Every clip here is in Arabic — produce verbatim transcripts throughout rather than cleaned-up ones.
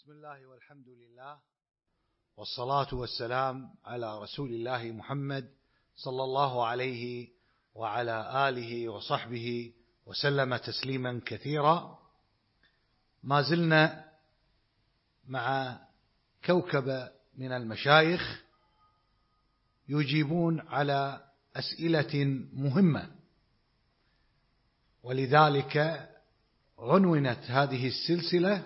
بسم الله والحمد لله والصلاة والسلام على رسول الله محمد صلى الله عليه وعلى آله وصحبه وسلم تسليما كثيرا. ما زلنا مع كوكب من المشايخ يجيبون على أسئلة مهمة، ولذلك عنونت هذه السلسلة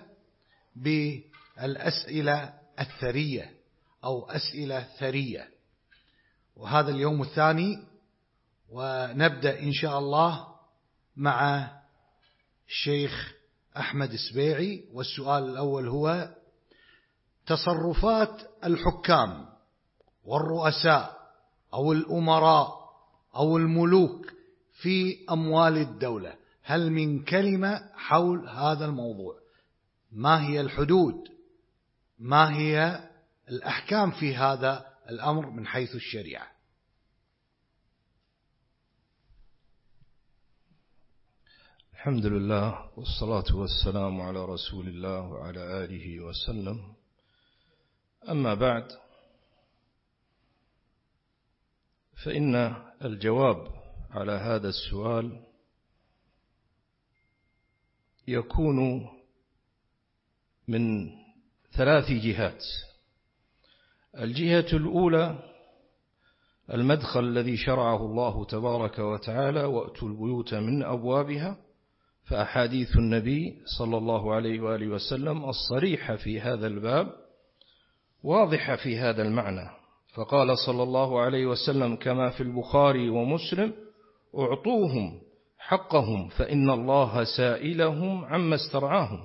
بالأسئلة الثرية أو أسئلة ثرية، وهذا اليوم الثاني، ونبدأ إن شاء الله مع الشيخ أحمد السبيعي. والسؤال الأول هو: تصرفات الحكام والرؤساء أو الأمراء أو الملوك في أموال الدولة، هل من كلمة حول هذا الموضوع؟ ما هي الحدود؟ ما هي الأحكام في هذا الأمر من حيث الشريعة؟ الحمد لله والصلاة والسلام على رسول الله وعلى آله وسلم. أما بعد، فإن الجواب على هذا السؤال يكون من ثلاث جهات. الجهة الأولى المدخل الذي شرعه الله تبارك وتعالى: وأتوا البيوت من أبوابها، فأحاديث النبي صلى الله عليه وآله وسلم الصريحة في هذا الباب واضحة في هذا المعنى، فقال صلى الله عليه وسلم كما في البخاري ومسلم: أعطوهم حقهم فإن الله سائلهم عما استرعاهم.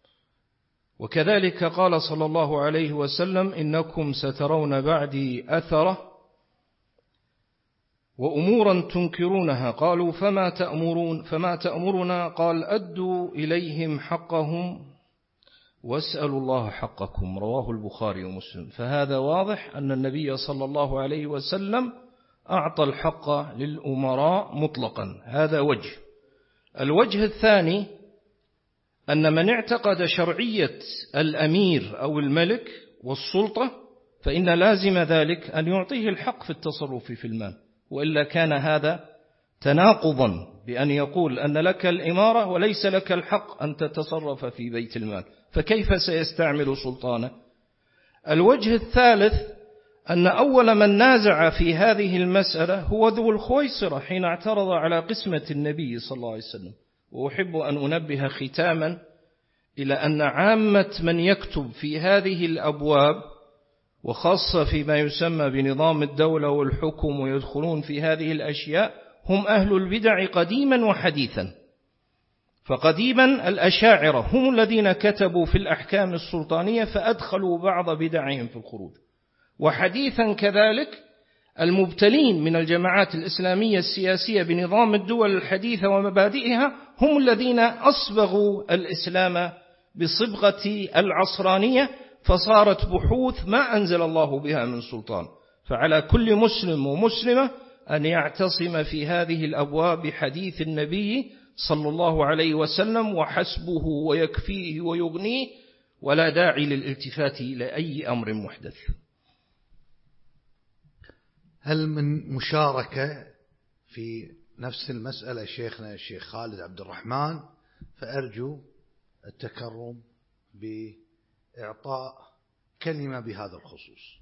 وكذلك قال صلى الله عليه وسلم: إنكم سترون بعدي أثرة وأمورا تنكرونها، قالوا فما تأمرون فما تأمرنا؟ قال: أدوا إليهم حقهم واسألوا الله حقكم، رواه البخاري ومسلم. فهذا واضح أن النبي صلى الله عليه وسلم أعطى الحق للأمراء مطلقا. هذا وجه. الوجه الثاني أن من اعتقد شرعية الأمير أو الملك والسلطة فإن لازم ذلك أن يعطيه الحق في التصرف في المال، وإلا كان هذا تناقضا بأن يقول أن لك الإمارة وليس لك الحق أن تتصرف في بيت المال، فكيف سيستعمل سلطانه؟ الوجه الثالث أن أول من نازع في هذه المسألة هو ذو الخويصرة حين اعترض على قسمة النبي صلى الله عليه وسلم. وأحب أن أنبه ختاما إلى أن عامة من يكتب في هذه الأبواب، وخاصة فيما يسمى بنظام الدولة والحكم ويدخلون في هذه الأشياء، هم أهل البدع قديما وحديثا. فقديما الأشاعرة هم الذين كتبوا في الأحكام السلطانية فأدخلوا بعض بدعهم في الخروج، وحديثا كذلك المبتلين من الجماعات الإسلامية السياسية بنظام الدول الحديثة ومبادئها هم الذين أصبغوا الإسلام بصبغة العصرانية، فصارت بحوث ما أنزل الله بها من سلطان. فعلى كل مسلم ومسلمة أن يعتصم في هذه الأبواب بحديث النبي صلى الله عليه وسلم، وحسبه ويكفيه ويغنيه، ولا داعي للالتفات إلى أي أمر محدث. هل من مشاركة في نفس المسألة شيخنا الشيخ خالد عبد الرحمن؟ فأرجو التكرم بإعطاء كلمة بهذا الخصوص.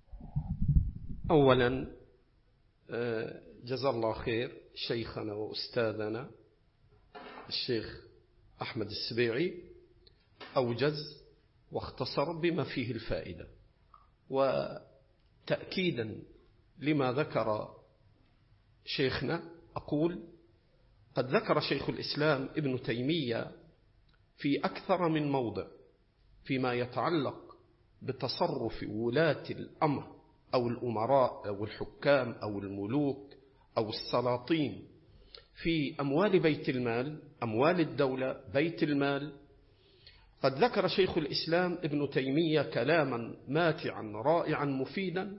أولا جزا الله خير شيخنا وأستاذنا الشيخ أحمد السبيعي، أوجز واختصر بما فيه الفائدة. وتأكيدا لما ذكر شيخنا أقول: قد ذكر شيخ الإسلام ابن تيمية في أكثر من موضع فيما يتعلق بتصرف ولاة الأمر أو الأمراء أو الحكام أو الملوك أو السلاطين في أموال بيت المال، أموال الدولة، بيت المال. قد ذكر شيخ الإسلام ابن تيمية كلاما ماتعا رائعا مفيدا،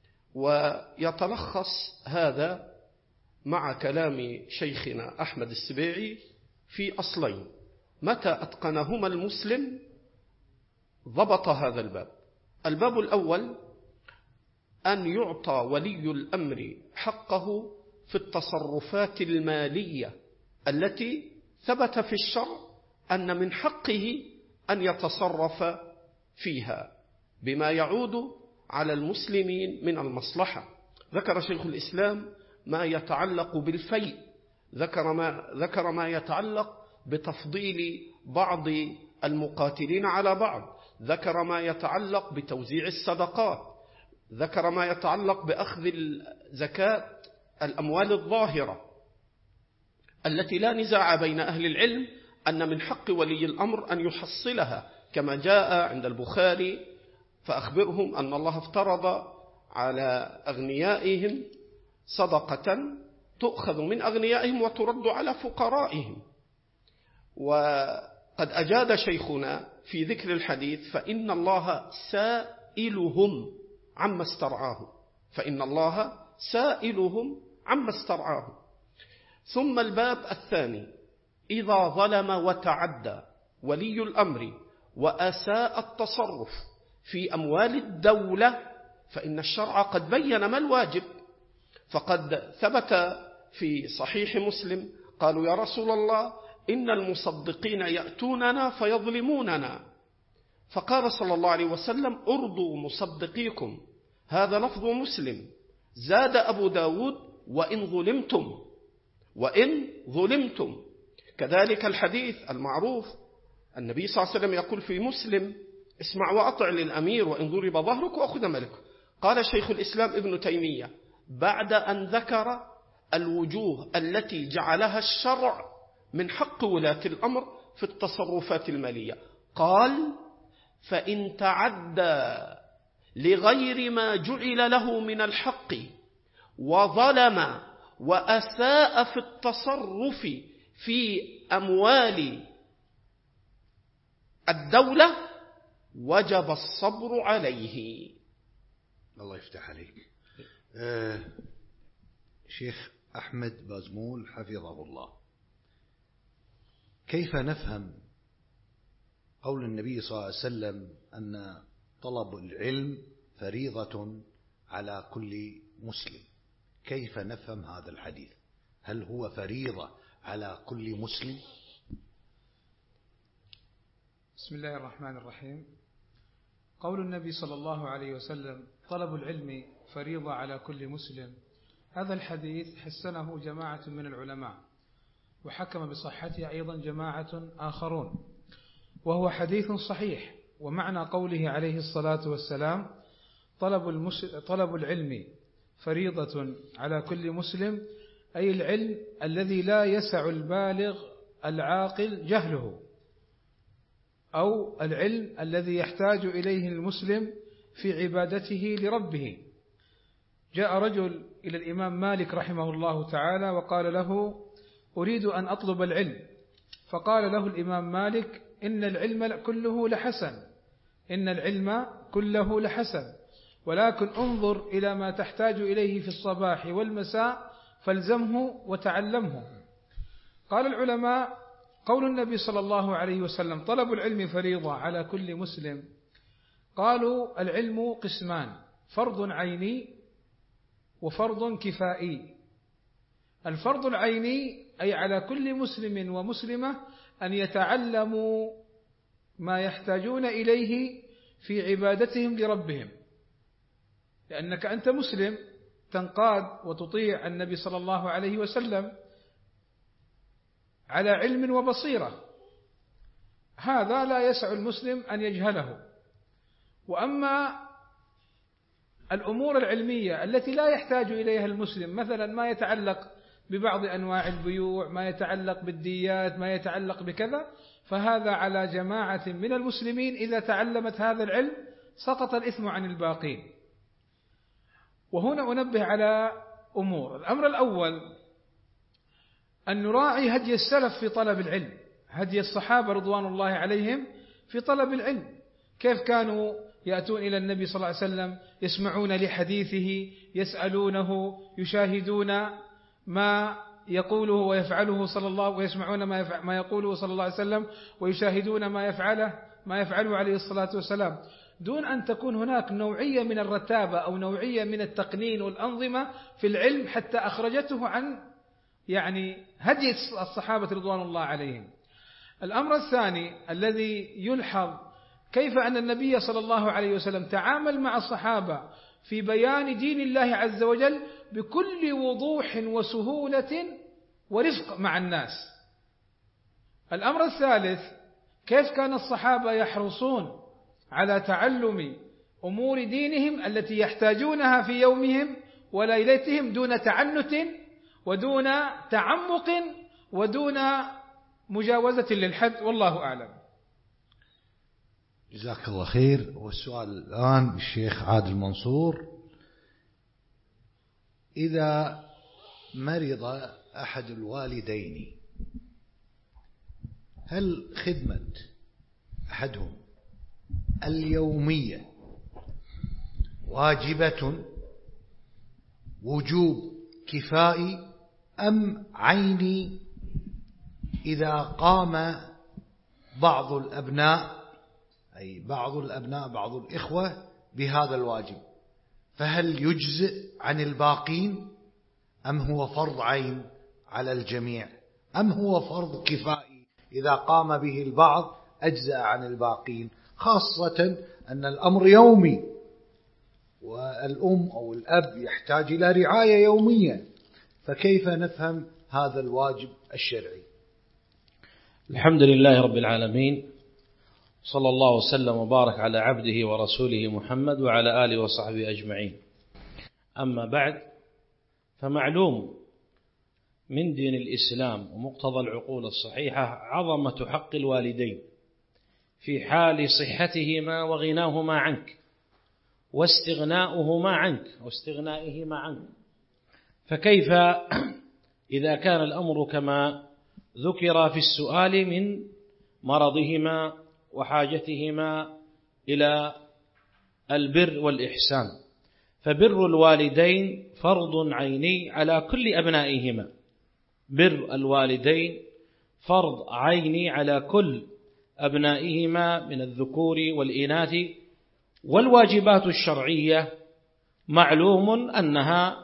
ويتلخص هذا مع كلام شيخنا أحمد السبيعي في أصلين: متى أتقنهما المسلم ضبط هذا الباب. الباب الأول أن يعطى ولي الأمر حقه في التصرفات المالية التي ثبت في الشرع أن من حقه أن يتصرف فيها بما يعود على المسلمين من المصلحة. ذكر شيخ الإسلام ما يتعلق بالفيء، ذكر ما, ذكر ما يتعلق بتفضيل بعض المقاتلين على بعض، ذكر ما يتعلق بتوزيع الصدقات، ذكر ما يتعلق بأخذ زكاة الأموال الظاهرة التي لا نزاع بين أهل العلم أن من حق ولي الأمر أن يحصلها، كما جاء عند البخاري: فأخبرهم أن الله افترض على أغنيائهم صدقة تؤخذ من أغنيائهم وترد على فقرائهم. وقد أجاد شيخنا في ذكر الحديث: فإن الله سائلهم عما استرعاه، فإن الله سائلهم عما استرعاه. ثم الباب الثاني: إذا ظلم وتعدى ولي الأمر وأساء التصرف في أموال الدولة فإن الشرع قد بين ما الواجب. فقد ثبت في صحيح مسلم قالوا: يا رسول الله، إن المصدقين يأتوننا فيظلموننا. فقال صلى الله عليه وسلم: أرضوا مصدقيكم. هذا لفظ مسلم. زاد أبو داود: وإن ظلمتم، وإن ظلمتم. كذلك الحديث المعروف النبي صلى الله عليه وسلم يقول في مسلم: اسمع وأطع للأمير وإن ضرب ظهرك وأخذ ملك. قال شيخ الإسلام ابن تيمية بعد أن ذكر الوجوه التي جعلها الشرع من حق ولاة الأمر في التصرفات المالية، قال: فإن تعدى لغير ما جعل له من الحق وظلم وأساء في التصرف في أموال الدولة وجب الصبر عليه. الله يفتح عليك. آه شيخ أحمد بازمول حفظه الله، كيف نفهم قول النبي صلى الله عليه وسلم أن طلب العلم فريضة على كل مسلم؟ كيف نفهم هذا الحديث؟ هل هو فريضة على كل مسلم؟ بسم الله الرحمن الرحيم. قول النبي صلى الله عليه وسلم طلب العلم فريضة على كل مسلم، هذا الحديث حسنه جماعة من العلماء وحكم بصحته أيضا جماعة آخرون، وهو حديث صحيح. ومعنى قوله عليه الصلاة والسلام طلب, المس... طلب العلم فريضة على كل مسلم، أي العلم الذي لا يسع البالغ العاقل جهله، أو العلم الذي يحتاج إليه المسلم في عبادته لربه. جاء رجل إلى الإمام مالك رحمه الله تعالى وقال له: أريد أن أطلب العلم. فقال له الإمام مالك: إن العلم كله لحسن، إن العلم كله لحسن، ولكن انظر إلى ما تحتاج إليه في الصباح والمساء فالزمه وتعلمه. قال العلماء: قول النبي صلى الله عليه وسلم طلب العلم فريضة على كل مسلم، قالوا العلم قسمان: فرض عيني وفرض كفائي. الفرض العيني أي على كل مسلم ومسلمة أن يتعلموا ما يحتاجون إليه في عبادتهم لربهم، لأنك أنت مسلم تنقاد وتطيع النبي صلى الله عليه وسلم على علم وبصيرة، هذا لا يسع المسلم أن يجهله. وأما الأمور العلمية التي لا يحتاج إليها المسلم، مثلا ما يتعلق ببعض أنواع البيوع، ما يتعلق بالديات، ما يتعلق بكذا، فهذا على جماعة من المسلمين إذا تعلمت هذا العلم سقط الإثم عن الباقين. وهنا أنبه على أمور. الأمر الأول أن نراعي هدي السلف في طلب العلم، هدي الصحابة رضوان الله عليهم في طلب العلم، كيف كانوا يأتون إلى النبي صلى الله عليه وسلم يسمعون لحديثه، يسألونه، يشاهدون ما يقوله ويفعله صلى الله، ويسمعون ما, يفعل ما يقوله صلى الله عليه وسلم ويشاهدون ما يفعله ما يفعله عليه الصلاة والسلام، دون أن تكون هناك نوعية من الرتابة أو نوعية من التقنين والأنظمة في العلم حتى أخرجته عن يعني هدي الصحابة رضوان الله عليهم. الأمر الثاني الذي يلحظ كيف أن النبي صلى الله عليه وسلم تعامل مع الصحابة في بيان دين الله عز وجل بكل وضوح وسهولة ورفق مع الناس. الأمر الثالث كيف كان الصحابة يحرصون على تعلم أمور دينهم التي يحتاجونها في يومهم وليلتهم دون تعنت ودون تعمق ودون مجاوزة للحد، والله أعلم. جزاك الله خير. والسؤال الآن الشيخ عادل منصور: إذا مرض أحد الوالدين هل خدمة أحدهم اليومية واجبة وجوب كفائي أم عيني إذا قام بعض الأبناء أي بعض الأبناء بعض الإخوة بهذا الواجب، فهل يجزئ عن الباقين أم هو فرض عين على الجميع أم هو فرض كفائي إذا قام به البعض أجزأ عن الباقين، خاصة أن الأمر يومي والأم أو الأب يحتاج إلى رعاية يومية، فكيف نفهم هذا الواجب الشرعي؟ الحمد لله رب العالمين، صلى الله وسلم وبارك على عبده ورسوله محمد وعلى آله وصحبه أجمعين. أما بعد، فمعلوم من دين الإسلام ومقتضى العقول الصحيحة عظمة حق الوالدين في حال صحتهما وغناهما عنك واستغناؤهما عنك واستغنائهما عنك، فكيف إذا كان الأمر كما ذكر في السؤال من مرضهما وحاجتهما إلى البر والإحسان؟ فبر الوالدين فرض عيني على كل أبنائهما، بر الوالدين فرض عيني على كل أبنائهما من الذكور والإناث. والواجبات الشرعية معلوم أنها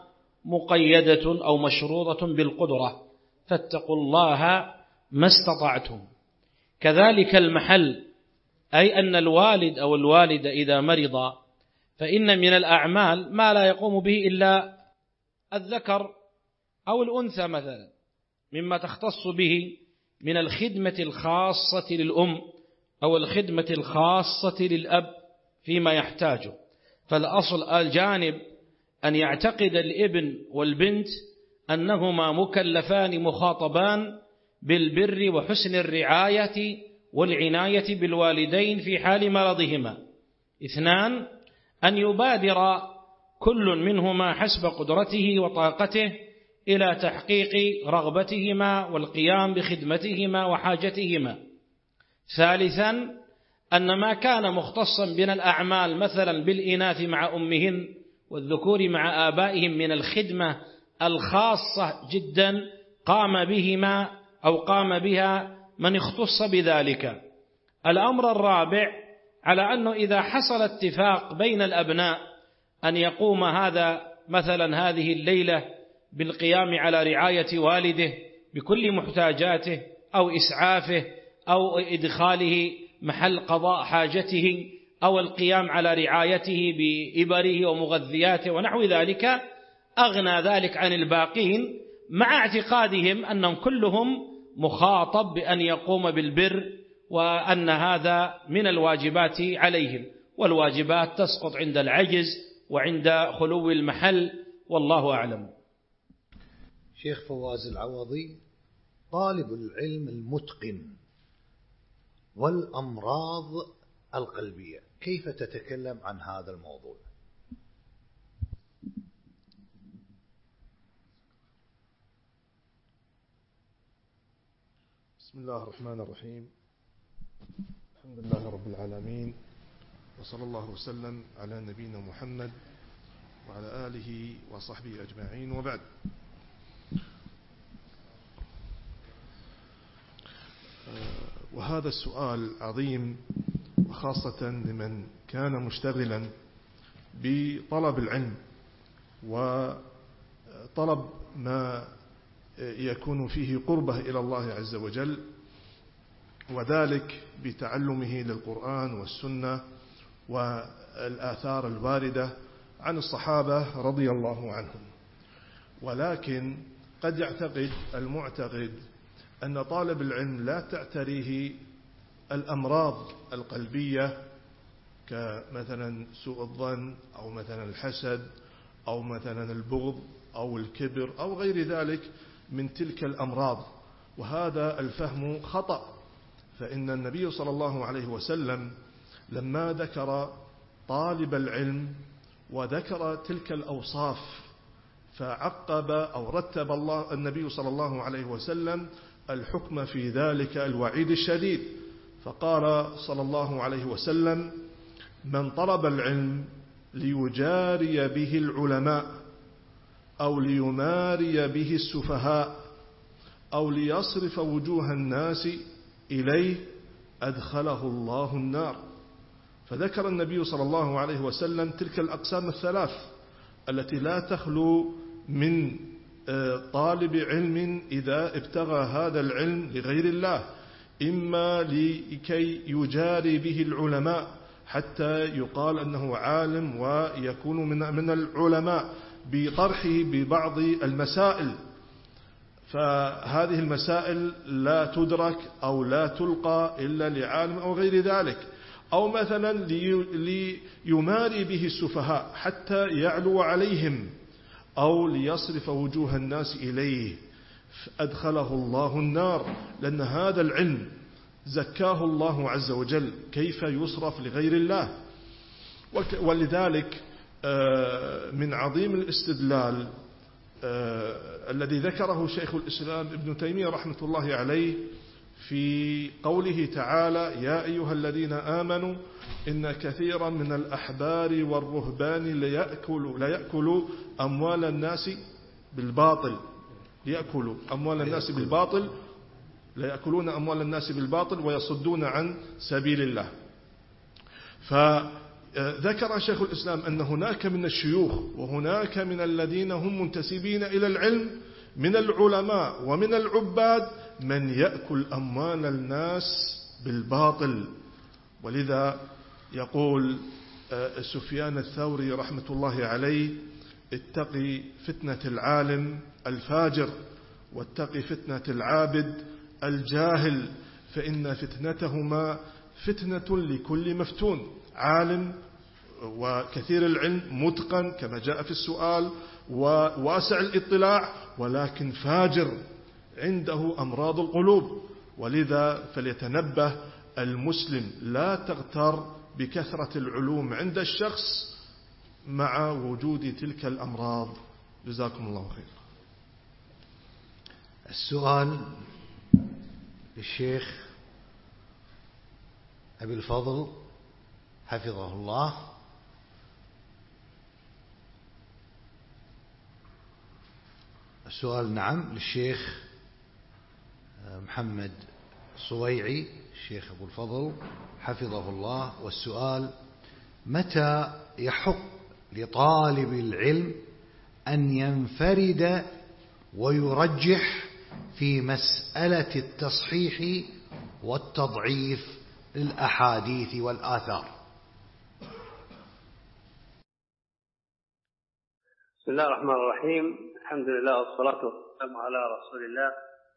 مقيدة أو مشروطة بالقدرة، فاتقوا الله ما استطعتم. كذلك المحل، أي أن الوالد أو الوالد إذا مرض فإن من الأعمال ما لا يقوم به إلا الذكر أو الأنثى مثلا، مما تختص به من الخدمة الخاصة للأم أو الخدمة الخاصة للأب فيما يحتاجه. فالأصل الجانب أن يعتقد الابن والبنت أنهما مكلفان مخاطبان بالبر وحسن الرعاية والعناية بالوالدين في حال مرضهما. اثنان، أن يبادر كل منهما حسب قدرته وطاقته إلى تحقيق رغبتهما والقيام بخدمتهما وحاجتهما. ثالثا، أن ما كان مختصا من الأعمال مثلا بالإناث مع أمهن والذكور مع آبائهم من الخدمة الخاصة جدا قام بهما أو قام بها من اختص بذلك. الأمر الرابع، على أنه إذا حصل اتفاق بين الأبناء أن يقوم هذا مثلا هذه الليلة بالقيام على رعاية والده بكل محتاجاته أو إسعافه أو إدخاله محل قضاء حاجته أو القيام على رعايته بإبره ومغذياته ونحو ذلك، أغنى ذلك عن الباقين، مع اعتقادهم أنهم كلهم مخاطب بأن يقوم بالبر وأن هذا من الواجبات عليهم، والواجبات تسقط عند العجز وعند خلو المحل، والله أعلم. شيخ فواز العوضي: طالب العلم المتقن والأمراض القلبية، كيف تتكلم عن هذا الموضوع؟ بسم الله الرحمن الرحيم، الحمد لله رب العالمين، وصلى الله وسلم على نبينا محمد وعلى آله وصحبه أجمعين، وبعد. وهذا السؤال عظيم خاصة لمن كان مشتغلا بطلب العلم وطلب ما يكون فيه قربة إلى الله عز وجل، وذلك بتعلمه للقرآن والسنة والآثار الواردة عن الصحابة رضي الله عنهم. ولكن قد يعتقد المعتقد أن طالب العلم لا تعتريه الأمراض القلبية كمثلا سوء الظن أو مثلا الحسد أو مثلا البغض أو الكبر أو غير ذلك من تلك الأمراض، وهذا الفهم خطأ. فإن النبي صلى الله عليه وسلم لما ذكر طالب العلم وذكر تلك الأوصاف فعقب أو رتب الله النبي صلى الله عليه وسلم الحكم في ذلك الوعيد الشديد، فقال صلى الله عليه وسلم: من طلب العلم ليجاري به العلماء أو ليماري به السفهاء أو ليصرف وجوه الناس إليه أدخله الله النار. فذكر النبي صلى الله عليه وسلم تلك الأقسام الثلاث التي لا تخلو من طالب علم إذا ابتغى هذا العلم لغير الله، إما لكي يجاري به العلماء حتى يقال أنه عالم ويكون من العلماء بطرحه ببعض المسائل، فهذه المسائل لا تدرك أو لا تلقى إلا لعالم أو غير ذلك، أو مثلا ليماري به السفهاء حتى يعلو عليهم، أو ليصرف وجوه الناس إليه أدخله الله النار، لأن هذا العلم زكاه الله عز وجل، كيف يصرف لغير الله؟ ولذلك من عظيم الاستدلال الذي ذكره شيخ الإسلام ابن تيمية رحمة الله عليه في قوله تعالى: يا أيها الذين آمنوا إن كثيرا من الأحبار والرهبان ليأكلوا, ليأكلوا أموال الناس بالباطل ليأكلوا أموال الناس بالباطل ليأكلون أموال الناس بالباطل ويصدون عن سبيل الله. فذكر شيخ الإسلام أن هناك من الشيوخ وهناك من الذين هم منتسبين إلى العلم من العلماء ومن العباد من يأكل أموال الناس بالباطل. ولذا يقول سفيان الثوري رحمة الله عليه: اتقي فتنة العالم الفاجر واتقي فتنة العابد الجاهل، فإن فتنتهما فتنة لكل مفتون، عالم وكثير العلم متقن كما جاء في السؤال وواسع الاطلاع، ولكن فاجر عنده أمراض القلوب. ولذا فليتنبه المسلم، لا تغتر بكثرة العلوم عند الشخص مع وجود تلك الأمراض. جزاكم الله خير. السؤال للشيخ أبي الفضل حفظه الله: السؤال نعم للشيخ محمد صويعي الشيخ أبو الفضل حفظه الله، والسؤال: متى يحق لطالب العلم أن ينفرد ويرجح في مسألة التصحيح والتضعيف للأحاديث والآثار؟ بسم الله الرحمن الرحيم. الحمد لله والصلاة والسلام على رسول الله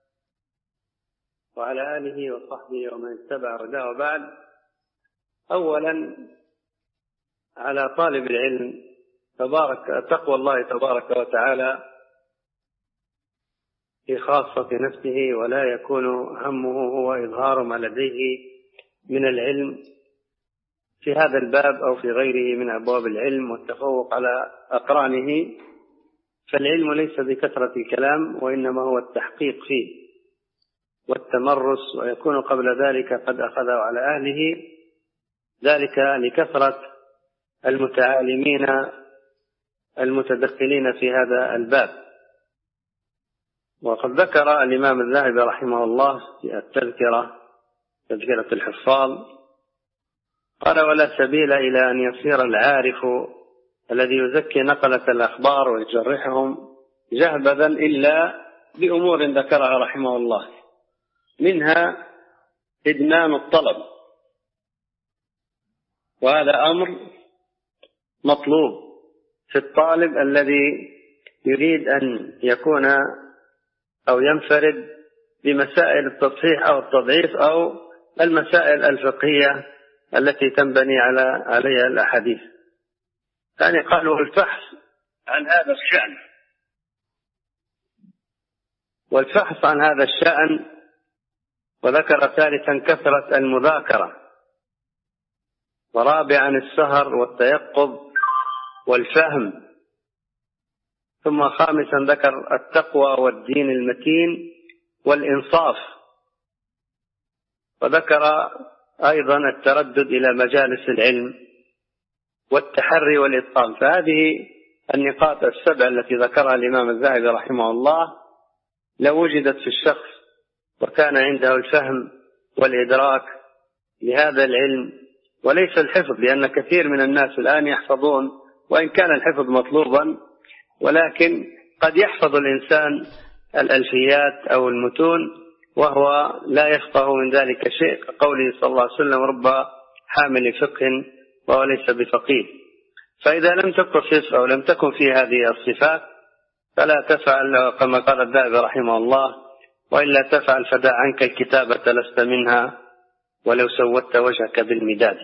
وعلى آله وصحبه ومن اتبع هداه. وبعد، أولا على طالب العلم تبارك تقوى الله تبارك وتعالى في خاصة نفسه، ولا يكون همه هو إظهار ما لديه من العلم في هذا الباب أو في غيره من أبواب العلم والتفوق على أقرانه. فالعلم ليس بكثرة الكلام، وإنما هو التحقيق فيه والتمرس، ويكون قبل ذلك قد أخذه على أهله، ذلك لكثرة المتعالمين المتدخلين في هذا الباب. وقد ذكر الإمام الذهبي رحمه الله في التذكرة تذكرة الحفاظ قال: ولا سبيل إلى أن يصير العارف الذي يزكي نقلة الأخبار ويجرحهم جهبذا إلا بأمور ذكرها رحمه الله، منها إدمان الطلب، وهذا أمر مطلوب في الطالب الذي يريد أن يكون أو ينفرد بمسائل التصحيح أو التضعيف أو المسائل الفقهية التي تنبني على عليها الأحاديث. يعني قالوا الفحص عن هذا الشأن، والفحص عن هذا الشأن. وذكر ثالثا كثرة المذاكرة، ورابعا السهر والتيقظ والفهم، ثم خامسا ذكر التقوى والدين المتين والإنصاف، وذكر أيضا التردد إلى مجالس العلم والتحري والإتقان. فهذه النقاط السبع التي ذكرها الإمام الذهبي رحمه الله لو وجدت في الشخص وكان عنده الفهم والإدراك لهذا العلم وليس الحفظ، لأن كثير من الناس الآن يحفظون، وإن كان الحفظ مطلوبا، ولكن قد يحفظ الإنسان الألفيات أو المتون وهو لا يفقه من ذلك شيء، كقوله صلى الله عليه وسلم: رب حامل فقه وهو ليس بفقيه. فإذا لم تتصف أو لم تكن في هذه الصفات فلا تفعل كما قال الذهبي رحمه الله: وإلا تفعل فدع عنك الكتابة لست منها ولو سودت وجهك بالمداد.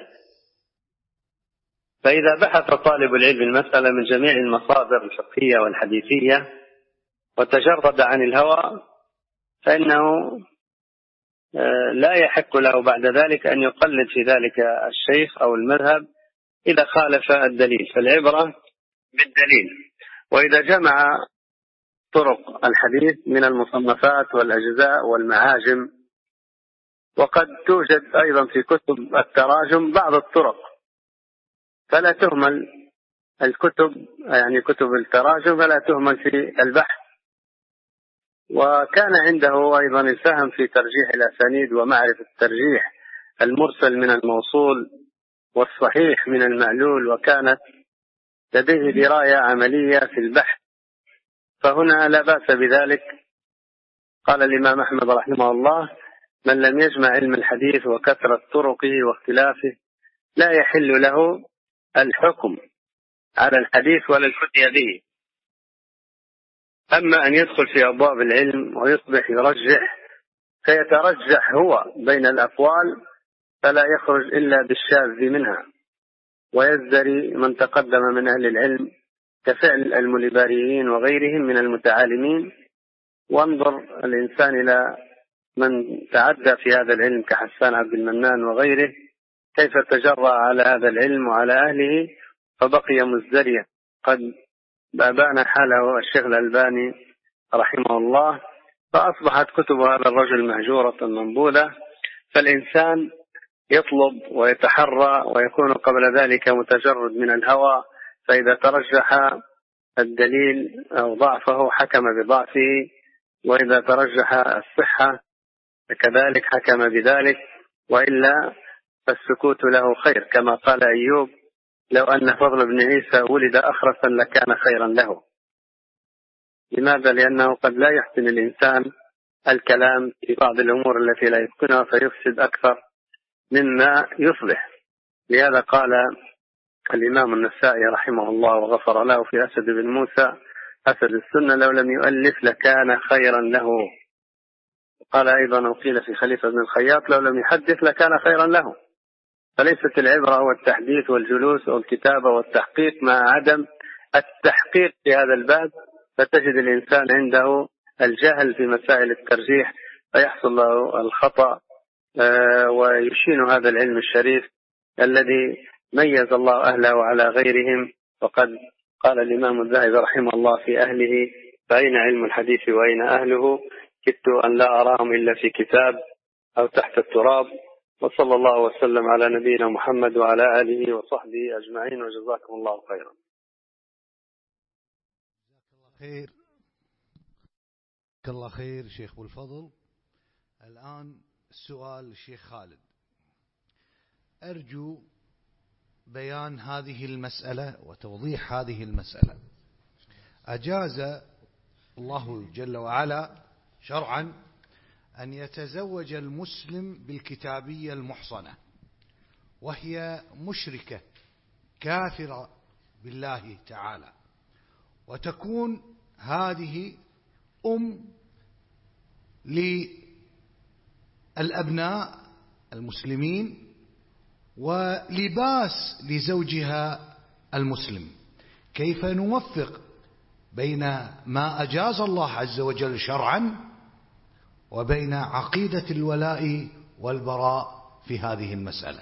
فإذا بحث طالب العلم المسألة من جميع المصادر الفقهية والحديثية وتجرد عن الهوى فإنه لا يحق له بعد ذلك أن يقلد في ذلك الشيخ أو المذهب إذا خالف الدليل، فالعبرة بالدليل. وإذا جمع طرق الحديث من المصنفات والأجزاء والمعاجم، وقد توجد أيضا في كتب التراجم بعض الطرق، فلا تهمل الكتب، يعني كتب التراجم فلا تهمل في البحث. وكان عنده أيضا الفهم في ترجيح الأسانيد ومعرفة الترجيح المرسل من الموصول والصحيح من المعلول، وكانت لديه دراية عملية في البحث، فهنا لا بأس بذلك. قال الإمام أحمد رحمه الله: من لم يجمع علم الحديث وكثرة طرقه واختلافه لا يحل له الحكم على الحديث ولا الفتية به. أما أن يدخل في أبواب العلم ويصبح يرجح فيترجح هو بين الأقوال فلا يخرج إلا بالشاذ منها، ويزدري من تقدم من أهل العلم كفعل المليباريين وغيرهم من المتعالمين. وانظر الإنسان إلى من تعدى في هذا العلم كحسان عبد المنان وغيره كيف تجرأ على هذا العلم وعلى أهله فبقي مزدريا. قد أبان حاله الشيخ الألباني رحمه الله، فأصبحت كتب هذا الرجل مهجورة منبوذة. فالإنسان يطلب ويتحرى ويكون قبل ذلك متجرد من الهوى، فإذا ترجح الدليل أو ضعفه حكم بضعفه، وإذا ترجح الصحة كذلك حكم بذلك، وإلا فالسكوت له خير، كما قال أيوب: لو أن فضل بن عيسى ولد أخرسا لكان خيرا له. لماذا؟ لأنه قد لا يحسن الإنسان الكلام في بعض الأمور التي لا يتقنها فيفسد أكثر مما يصلح. لهذا قال الإمام النسائي رحمه الله وغفر له في أسد بن موسى أسد السنة: لو لم يؤلف لكان خيرا له. قال أيضا وقيل في خليفة بن الخياط: لو لم يحدث لكان خيرا له. فليست العبرة هو التحديث والجلوس والكتابة والتحقيق مع عدم التحقيق في هذا الباب، فتجد الإنسان عنده الجهل في مسائل الترجيح فيحصل له الخطأ ويشين هذا العلم الشريف الذي ميز الله أهله على غيرهم. وقد قال الإمام الذهبي رحمه الله في أهله: فأين علم الحديث وأين أهله؟ كدت أن لا أراهم إلا في كتاب أو تحت التراب. وصلى الله وسلم على نبينا محمد وعلى آله وصحبه أجمعين، وجزاكم الله خيرا. خير جزاك الله خير شيخ أبو الفضل. الآن السؤال الشيخ خالد. أرجو بيان هذه المسألة وتوضيح هذه المسألة. أجاز الله جل وعلا شرعا أن يتزوج المسلم بالكتابية المحصنة، وهي مشركة كافرة بالله تعالى، وتكون هذه أم للأبناء المسلمين ولباس لزوجها المسلم. كيف نوفق بين ما أجاز الله عز وجل شرعا وبين عقيدة الولاء والبراء في هذه المسألة؟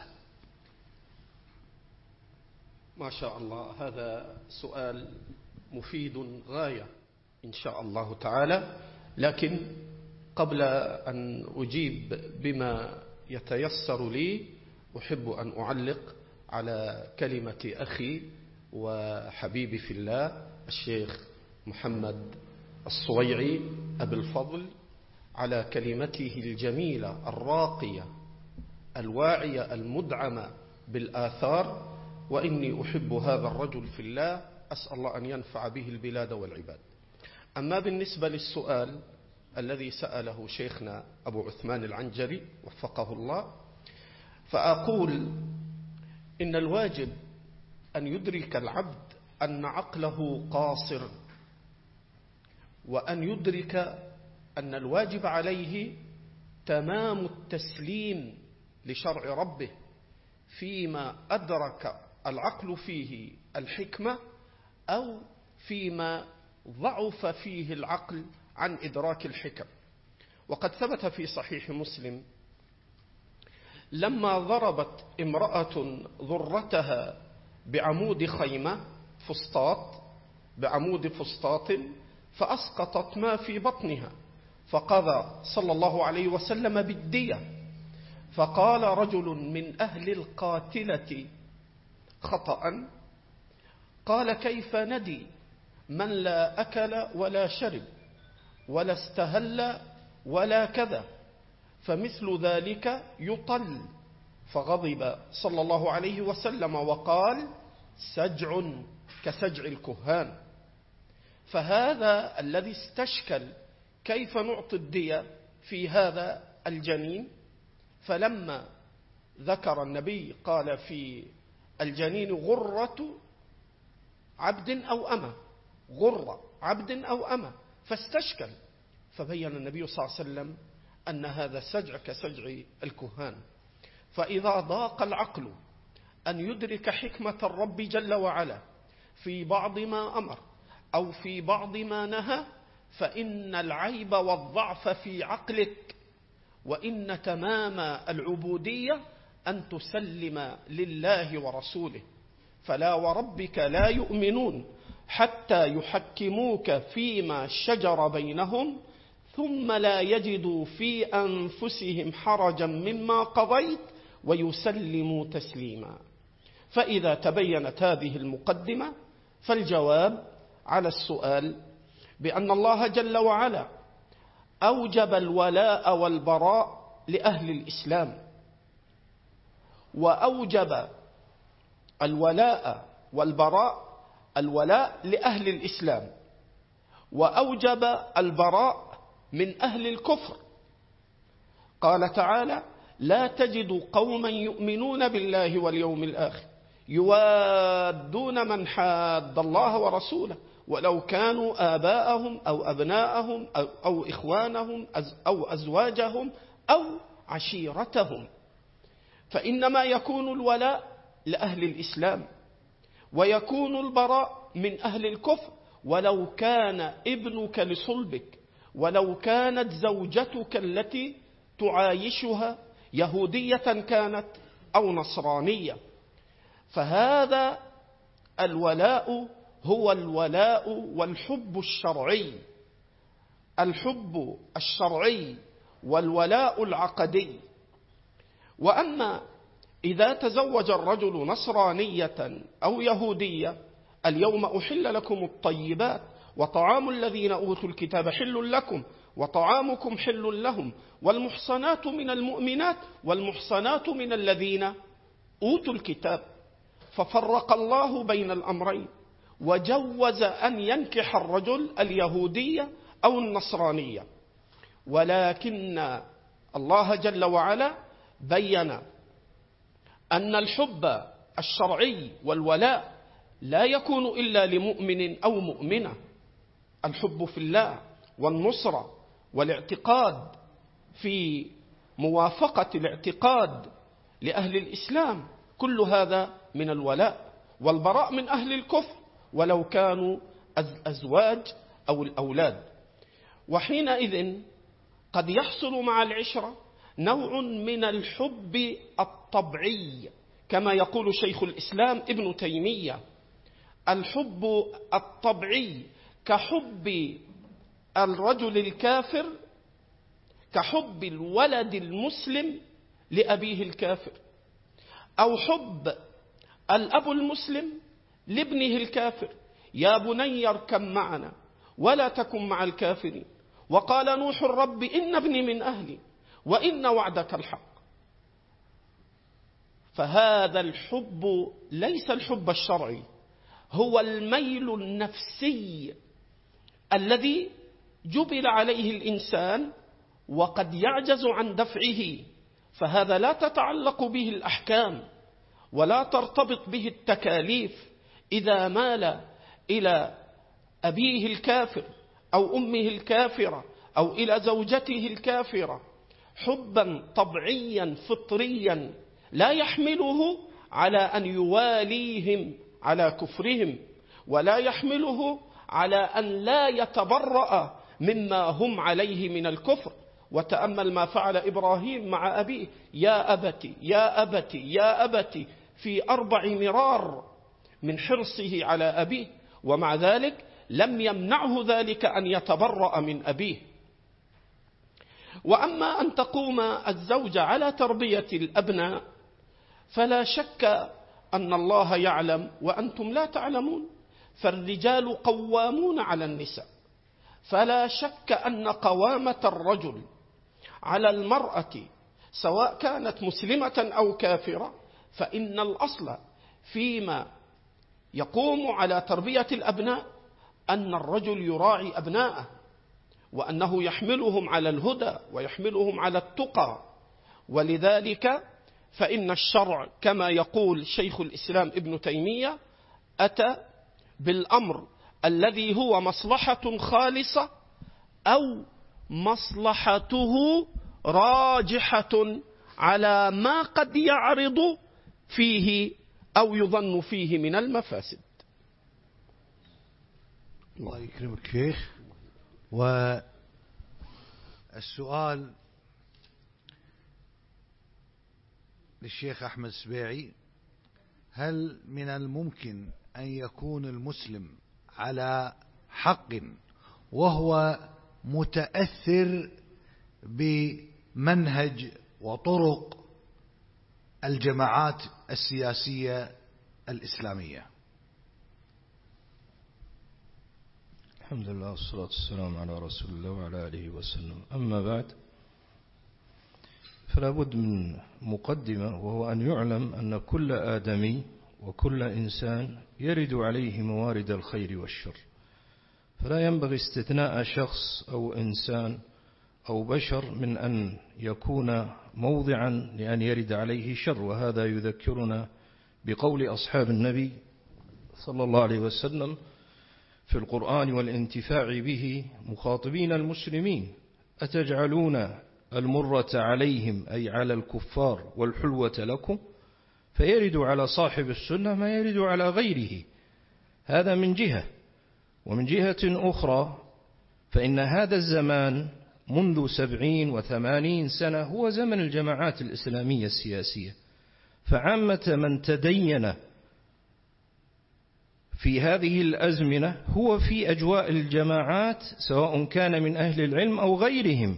ما شاء الله، هذا سؤال مفيد غاية إن شاء الله تعالى. لكن قبل أن أجيب بما يتيسر لي أحب أن أعلق على كلمة أخي وحبيبي في الله الشيخ محمد الصويعي أبي الفضل على كلمته الجميلة الراقية الواعية المدعمة بالآثار. وإني أحب هذا الرجل في الله، أسأل الله أن ينفع به البلاد والعباد. أما بالنسبة للسؤال الذي سأله شيخنا أبو عثمان العنجري وفقه الله، فأقول إن الواجب أن يدرك العبد أن عقله قاصر، وأن يدرك أن الواجب عليه تمام التسليم لشرع ربه فيما أدرك العقل فيه الحكمة أو فيما ضعف فيه العقل عن إدراك الحكم. وقد ثبت في صحيح مسلم لما ضربت امرأة ذرتها بعمود خيمة فسطاط بعمود فسطاط فأسقطت ما في بطنها، فقضى صلى الله عليه وسلم بالدية. فقال رجل من أهل القاتلة خطأ، قال كيف ندي من لا أكل ولا شرب ولا استهل ولا كذا، فمثل ذلك يطل. فغضب صلى الله عليه وسلم وقال سجع كسجع الكهان. فهذا الذي استشكل كيف نعطي الدية في هذا الجنين، فلما ذكر النبي قال في الجنين غرة عبد أو أمة، غرة عبد أو أمة، فاستشكل، فبين النبي صلى الله عليه وسلم أن هذا سجع كسجع الكهان. فإذا ضاق العقل أن يدرك حكمة الرب جل وعلا في بعض ما أمر أو في بعض ما نهى، فإن العيب والضعف في عقلك، وإن تمام العبودية أن تسلم لله ورسوله. فلا وربك لا يؤمنون حتى يحكموك فيما شجر بينهم ثم لا يجدوا في أنفسهم حرجا مما قضيت ويسلموا تسليما. فإذا تبينت هذه المقدمة فالجواب على السؤال بأن الله جل وعلا أوجب الولاء والبراء لأهل الإسلام، وأوجب الولاء والبراء الولاء لأهل الإسلام، وأوجب البراء من أهل الكفر. قال تعالى لا تجد قوما يؤمنون بالله واليوم الآخر يوادون من حاد الله ورسوله ولو كانوا آباءهم أو أبناءهم أو, أو إخوانهم أو أزواجهم أو عشيرتهم. فإنما يكون الولاء لأهل الإسلام ويكون البراء من أهل الكفر، ولو كان ابنك لصلبك، ولو كانت زوجتك التي تعايشها يهودية كانت أو نصرانية. فهذا الولاء هو الولاء والحب الشرعي، الحب الشرعي والولاء العقدي. وأما إذا تزوج الرجل نصرانية أو يهودية، اليوم أحل لكم الطيبات وطعام الذين أوتوا الكتاب حل لكم وطعامكم حل لهم والمحصنات من المؤمنات والمحصنات من الذين أوتوا الكتاب. ففرق الله بين الأمرين وجوز أن ينكح الرجل اليهودية أو النصرانية، ولكن الله جل وعلا بين أن الحب الشرعي والولاء لا يكون إلا لمؤمن أو مؤمنة. الحب في الله والنصرة والاعتقاد في موافقة الاعتقاد لأهل الإسلام، كل هذا من الولاء والبراء من أهل الكفر ولو كانوا أزواج أو الأولاد. وحينئذ قد يحصل مع العشرة نوع من الحب الطبيعي كما يقول شيخ الإسلام ابن تيمية. الحب الطبيعي كحب الرجل الكافر، كحب الولد المسلم لأبيه الكافر، أو حب الأب المسلم لابنه الكافر. يا بني اركب معنا ولا تكن مع الكافرين، وقال نوح الرب إن ابني من أهلي وإن وعدك الحق. فهذا الحب ليس الحب الشرعي، هو الميل النفسي الذي جبل عليه الإنسان وقد يعجز عن دفعه، فهذا لا تتعلق به الأحكام ولا ترتبط به التكاليف. إذا مال إلى أبيه الكافر أو أمه الكافرة أو إلى زوجته الكافرة حبا طبيعيا فطريا لا يحمله على أن يواليهم على كفرهم، ولا يحمله على أن لا يتبرأ مما هم عليه من الكفر. وتأمل ما فعل إبراهيم مع أبيه، يا أبتي يا أبتي يا أبتي في أربع مرار من حرصه على أبيه، ومع ذلك لم يمنعه ذلك أن يتبرأ من أبيه. وأما أن تقوم الزوجة على تربية الأبناء فلا شك أن الله يعلم وأنتم لا تعلمون، فالرجال قوامون على النساء، فلا شك أن قوامة الرجل على المرأة سواء كانت مسلمة أو كافرة، فإن الأصل فيما يقوم على تربية الأبناء أن الرجل يراعي أبناءه، وأنه يحملهم على الهدى ويحملهم على التقى. ولذلك فإن الشرع كما يقول شيخ الإسلام ابن تيمية أتى بالأمر الذي هو مصلحة خالصة أو مصلحته راجحة على ما قد يعرض فيه أو يظن فيه من المفاسد. الله يكرمك شيخ. والسؤال للشيخ أحمد السبيعي: هل من الممكن أن يكون المسلم على حق وهو متأثر بمنهج وطرق الجماعات السياسية الإسلامية؟ الحمد لله والصلاة والسلام على رسول الله وعلى آله وسلم. أما بعد، فلا بد من مقدمة، وهو أن يعلم أن كل آدمي وكل إنسان يرد عليه موارد الخير والشر، فلا ينبغي استثناء شخص أو إنسان أو بشر من أن يكون موضعا لأن يرد عليه شر. وهذا يذكرنا بقول أصحاب النبي صلى الله عليه وسلم في القرآن والانتفاع به مخاطبين المسلمين: أتجعلون المرة عليهم أي على الكفار والحلوة لكم؟ فيرد على صاحب السنة ما يرد على غيره. هذا من جهة. ومن جهة أخرى فإن هذا الزمان منذ سبعين وثمانين سنة هو زمن الجماعات الإسلامية السياسية، فعامة من تدين في هذه الأزمنة هو في أجواء الجماعات، سواء كان من أهل العلم أو غيرهم.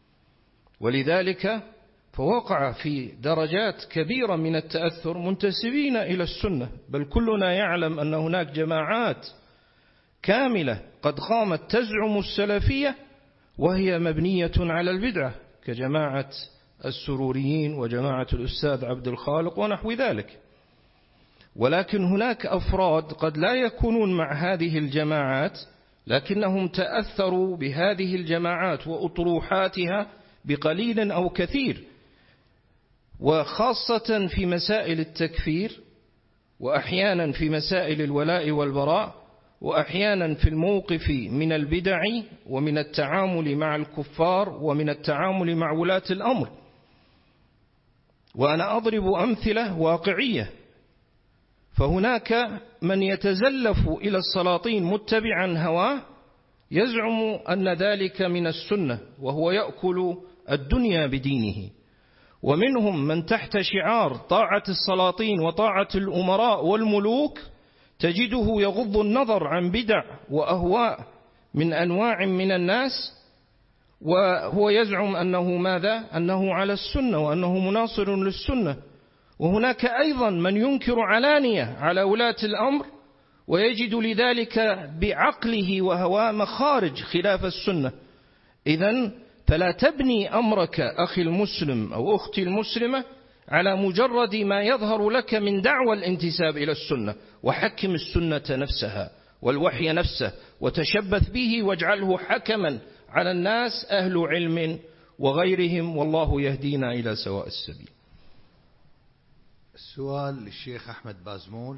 ولذلك فوقع في درجات كبيرة من التأثر منتسبين إلى السنة، بل كلنا يعلم أن هناك جماعات كاملة قد قامت تزعم السلفية وهي مبنية على البدعة، كجماعة السروريين وجماعة الأستاذ عبد الخالق ونحو ذلك. ولكن هناك أفراد قد لا يكونون مع هذه الجماعات لكنهم تأثروا بهذه الجماعات وأطروحاتها بقليل أو كثير، وخاصة في مسائل التكفير، وأحيانا في مسائل الولاء والبراء، وأحيانا في الموقف من البدع ومن التعامل مع الكفار ومن التعامل مع ولاة الأمر. وأنا أضرب أمثلة واقعية. فهناك من يتزلف إلى السلاطين متبعا هواه يزعم أن ذلك من السنة وهو يأكل الدنيا بدينه، ومنهم من تحت شعار طاعة السلاطين وطاعة الأمراء والملوك تجده يغض النظر عن بدع وأهواء من أنواع من الناس، وهو يزعم أنه ماذا؟ أنه على السنة وأنه مناصر للسنة. وهناك أيضا من ينكر علانية على ولاة الأمر ويجد لذلك بعقله وهواه مخارج خلاف السنة. إذن فلا تبني أمرك أخي المسلم أو أختي المسلمة على مجرد ما يظهر لك من دعوى الانتساب إلى السنة، وحكم السنة نفسها والوحي نفسه وتشبث به واجعله حكما على الناس أهل علم وغيرهم، والله يهدينا إلى سواء السبيل. السؤال للشيخ أحمد بازمول: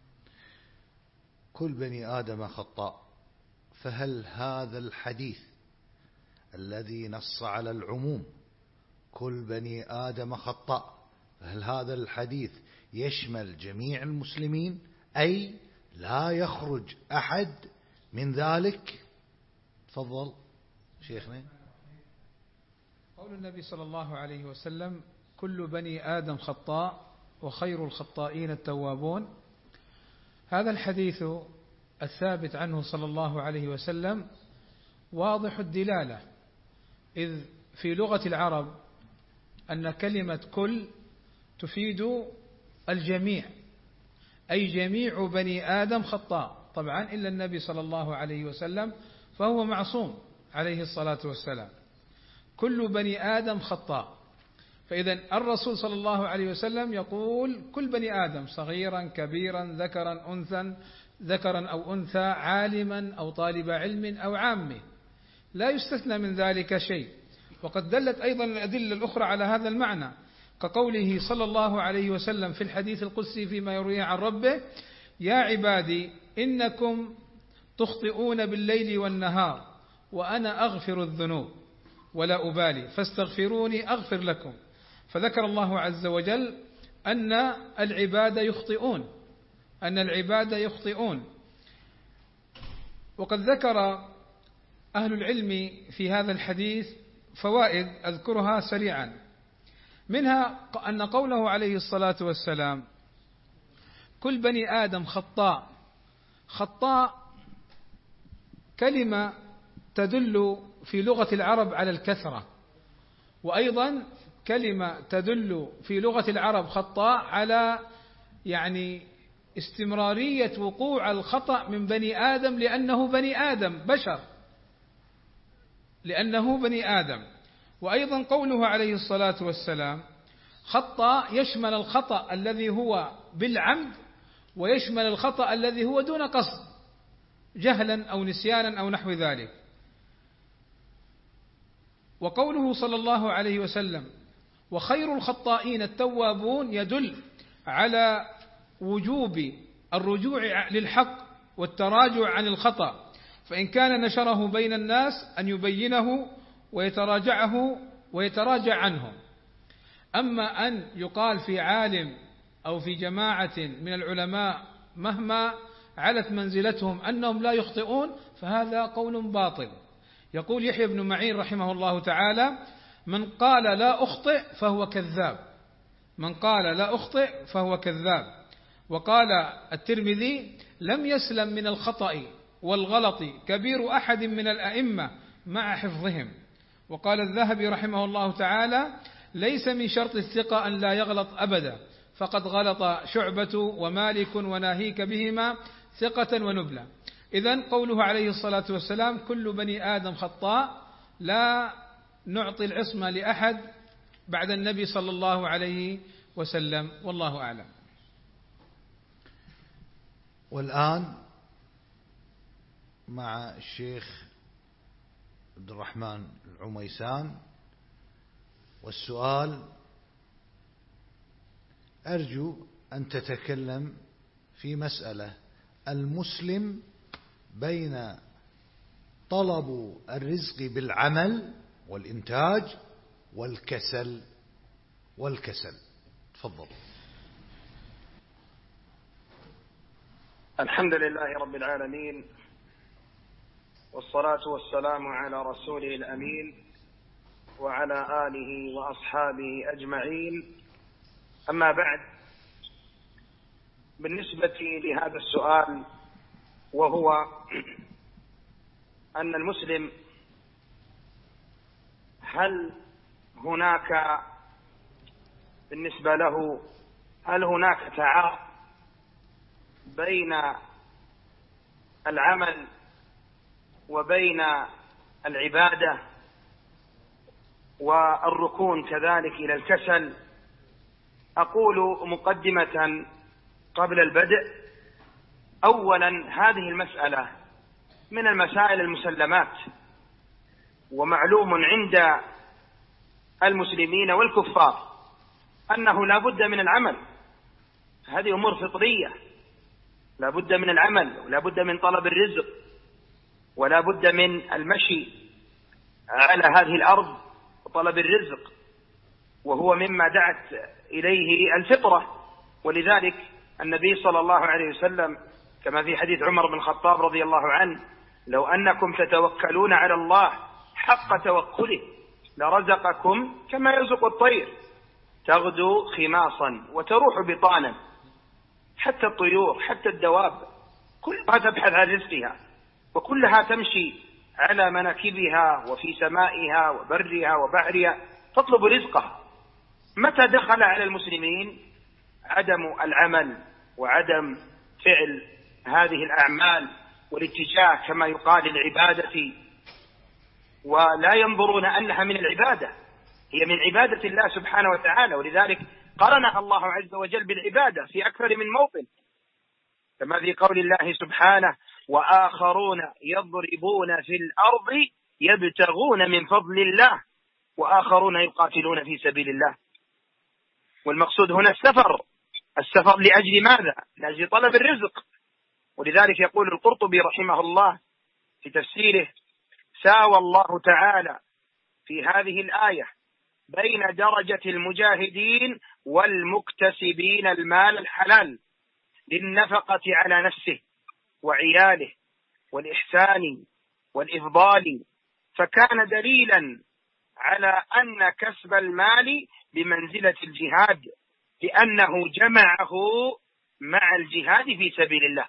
كل بني آدم خطاء، فهل هذا الحديث الذي نص على العموم كل بني آدم خطاء، فهل هذا الحديث يشمل جميع المسلمين أي لا يخرج أحد من ذلك؟ تفضل شيخنا. قول النبي صلى الله عليه وسلم: كل بني آدم خطاء وخير الخطائين التوابون، هذا الحديث الثابت عنه صلى الله عليه وسلم واضح الدلالة، إذ في لغة العرب أن كلمة كل تفيد الجميع، أي جميع بني آدم خطاء، طبعا إلا النبي صلى الله عليه وسلم فهو معصوم عليه الصلاة والسلام. كل بني آدم خطاء، فإذا الرسول صلى الله عليه وسلم يقول كل بني آدم صغيرا كبيرا ذكرا أنثى ذكرا أو أنثى عالما أو طالب علم أو عامي، لا يستثنى من ذلك شيء. وقد دلت أيضا الأدلة الأخرى على هذا المعنى، كقوله صلى الله عليه وسلم في الحديث القدسي فيما يرويه عن ربه: يا عبادي إنكم تخطئون بالليل والنهار وأنا أغفر الذنوب ولا أبالي فاستغفروني أغفر لكم. فذكر الله عز وجل أن العباد يخطئون أن العباد يخطئون وقد ذكر أهل العلم في هذا الحديث فوائد أذكرها سريعا، منها أن قوله عليه الصلاة والسلام كل بني آدم خطاء، خطاء كلمة تدل في لغة العرب على الكثرة، وأيضا كلمة تدل في لغة العرب خطاء على يعني استمرارية وقوع الخطأ من بني آدم، لأنه بني آدم بشر، لأنه بني آدم. وأيضا قوله عليه الصلاة والسلام خطأ يشمل الخطأ الذي هو بالعمد ويشمل الخطأ الذي هو دون قصد، جهلا أو نسيانا أو نحو ذلك. وقوله صلى الله عليه وسلم وخير الخطائين التوابون يدل على وجوب الرجوع للحق والتراجع عن الخطأ، فإن كان نشره بين الناس أن يبينه ويتراجعه ويتراجع عنه. أما أن يقال في عالم أو في جماعة من العلماء مهما علت منزلتهم أنهم لا يخطئون، فهذا قول باطل. يقول يحيى بن معين رحمه الله تعالى: من قال لا أخطئ فهو كذاب، من قال لا أخطئ فهو كذاب. وقال الترمذي: لم يسلم من الخطأ والغلط كبير أحد من الأئمة مع حفظهم. وقال الذهبي رحمه الله تعالى: ليس من شرط الثقة أن لا يغلط أبدا، فقد غلط شعبة ومالك وناهيك بهما ثقة ونبلة. إذن قوله عليه الصلاة والسلام كل بني آدم خطاء، لا نعطي العصمة لأحد بعد النبي صلى الله عليه وسلم، والله أعلم. والآن مع الشيخ عبد الرحمن العميسان، والسؤال: أرجو أن تتكلم في مسألة المسلم بين طلب الرزق بالعمل والإنتاج والكسل والكسل. تفضل. الحمد لله رب العالمين، والصلاة والسلام على رسوله الأمين وعلى آله وأصحابه أجمعين. أما بعد، بالنسبة لهذا السؤال، وهو أن المسلم هل هناك بالنسبة له هل هناك تعارض بين العمل وبين العبادة والركون كذلك إلى الكسل؟ أقول مقدمة قبل البدء: أولا، هذه المسألة من المسائل المسلمات، ومعلوم عند المسلمين والكفار أنه لا بد من العمل. هذه أمور فطرية، لا بد من العمل، ولا بد من طلب الرزق، ولا بد من المشي على هذه الأرض وطلب الرزق، وهو مما دعت إليه الفطرة. ولذلك النبي صلى الله عليه وسلم كما في حديث عمر بن الخطاب رضي الله عنه: لو أنكم تتوكلون على الله حق توكله لرزقكم كما يرزق الطير تغدو خماصا وتروح بطانا. حتى الطيور، حتى الدواب، كلها تبحث عن رزقها، وكلها تمشي على مناكبها وفي سمائها وبرها وبحرها تطلب رزقها. متى دخل على المسلمين عدم العمل وعدم فعل هذه الأعمال والاتجاه كما يقال العبادة، ولا ينظرون أنها من العبادة، هي من عبادة الله سبحانه وتعالى. ولذلك قرنها الله عز وجل بالعبادة في أكثر من موطن، كما في قول الله سبحانه: وآخرون يضربون في الأرض يبتغون من فضل الله وآخرون يقاتلون في سبيل الله. والمقصود هنا السفر، السفر لأجل ماذا؟ لأجل طلب الرزق. ولذلك يقول القرطبي رحمه الله في تفسيره: ساوى الله تعالى في هذه الآية بين درجة المجاهدين والمكتسبين المال الحلال للنفقة على نفسه وعياله والإحسان والإفضال، فكان دليلا على أن كسب المال بمنزلة الجهاد، لأنه جمعه مع الجهاد في سبيل الله.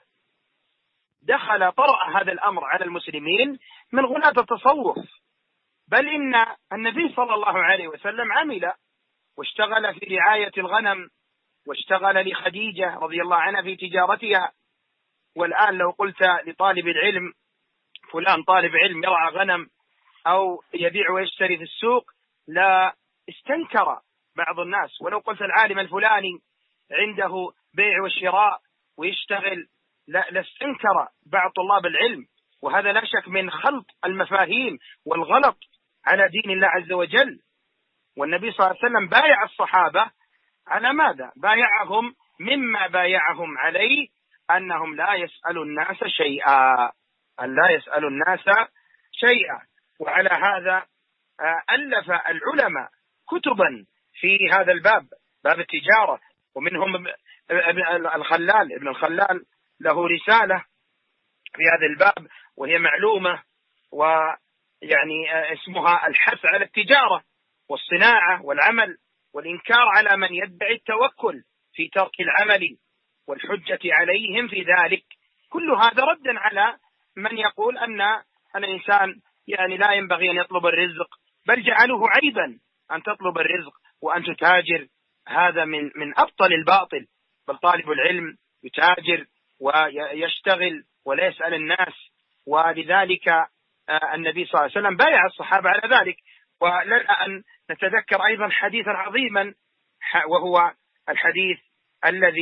دخل طرأ هذا الأمر على المسلمين من غلاة التصوف، بل إن النبي صلى الله عليه وسلم عمل واشتغل في رعاية الغنم، واشتغل لخديجة رضي الله عنها في تجارتها. والآن لو قلت لطالب العلم فلان طالب علم يرعى غنم أو يبيع ويشتري في السوق، لا استنكر بعض الناس. ولو قلت العالم الفلاني عنده بيع وشراء ويشتغل، لا لاستنكر بعض طلاب العلم. وهذا لا شك من خلط المفاهيم والغلط على دين الله عز وجل. والنبي صلى الله عليه وسلم بايع الصحابة على ماذا؟ بايعهم مما بايعهم عليه أنهم لا يسألوا الناس شيئا، أن لا يسألوا الناس شيئا. وعلى هذا ألف العلماء كتبا في هذا الباب، باب التجارة، ومنهم الخلال ابن الخلال له رسالة في هذا الباب وهي معلومة، ويعني اسمها الحث على التجارة والصناعة والعمل، والإنكار على من يدعي التوكل في ترك العمل والحجة عليهم في ذلك. كل هذا ردا على من يقول أن الإنسان يعني لا ينبغي أن يطلب الرزق، بل جعلوه عيبا أن تطلب الرزق وأن تتاجر. هذا من من أبطل الباطل. بل طالب العلم يتاجر ويشتغل ولا يسأل الناس. ولذلك النبي صلى الله عليه وسلم بايع الصحابة على ذلك. ولنا أن نتذكر أيضا حديثا عظيما، وهو الحديث الذي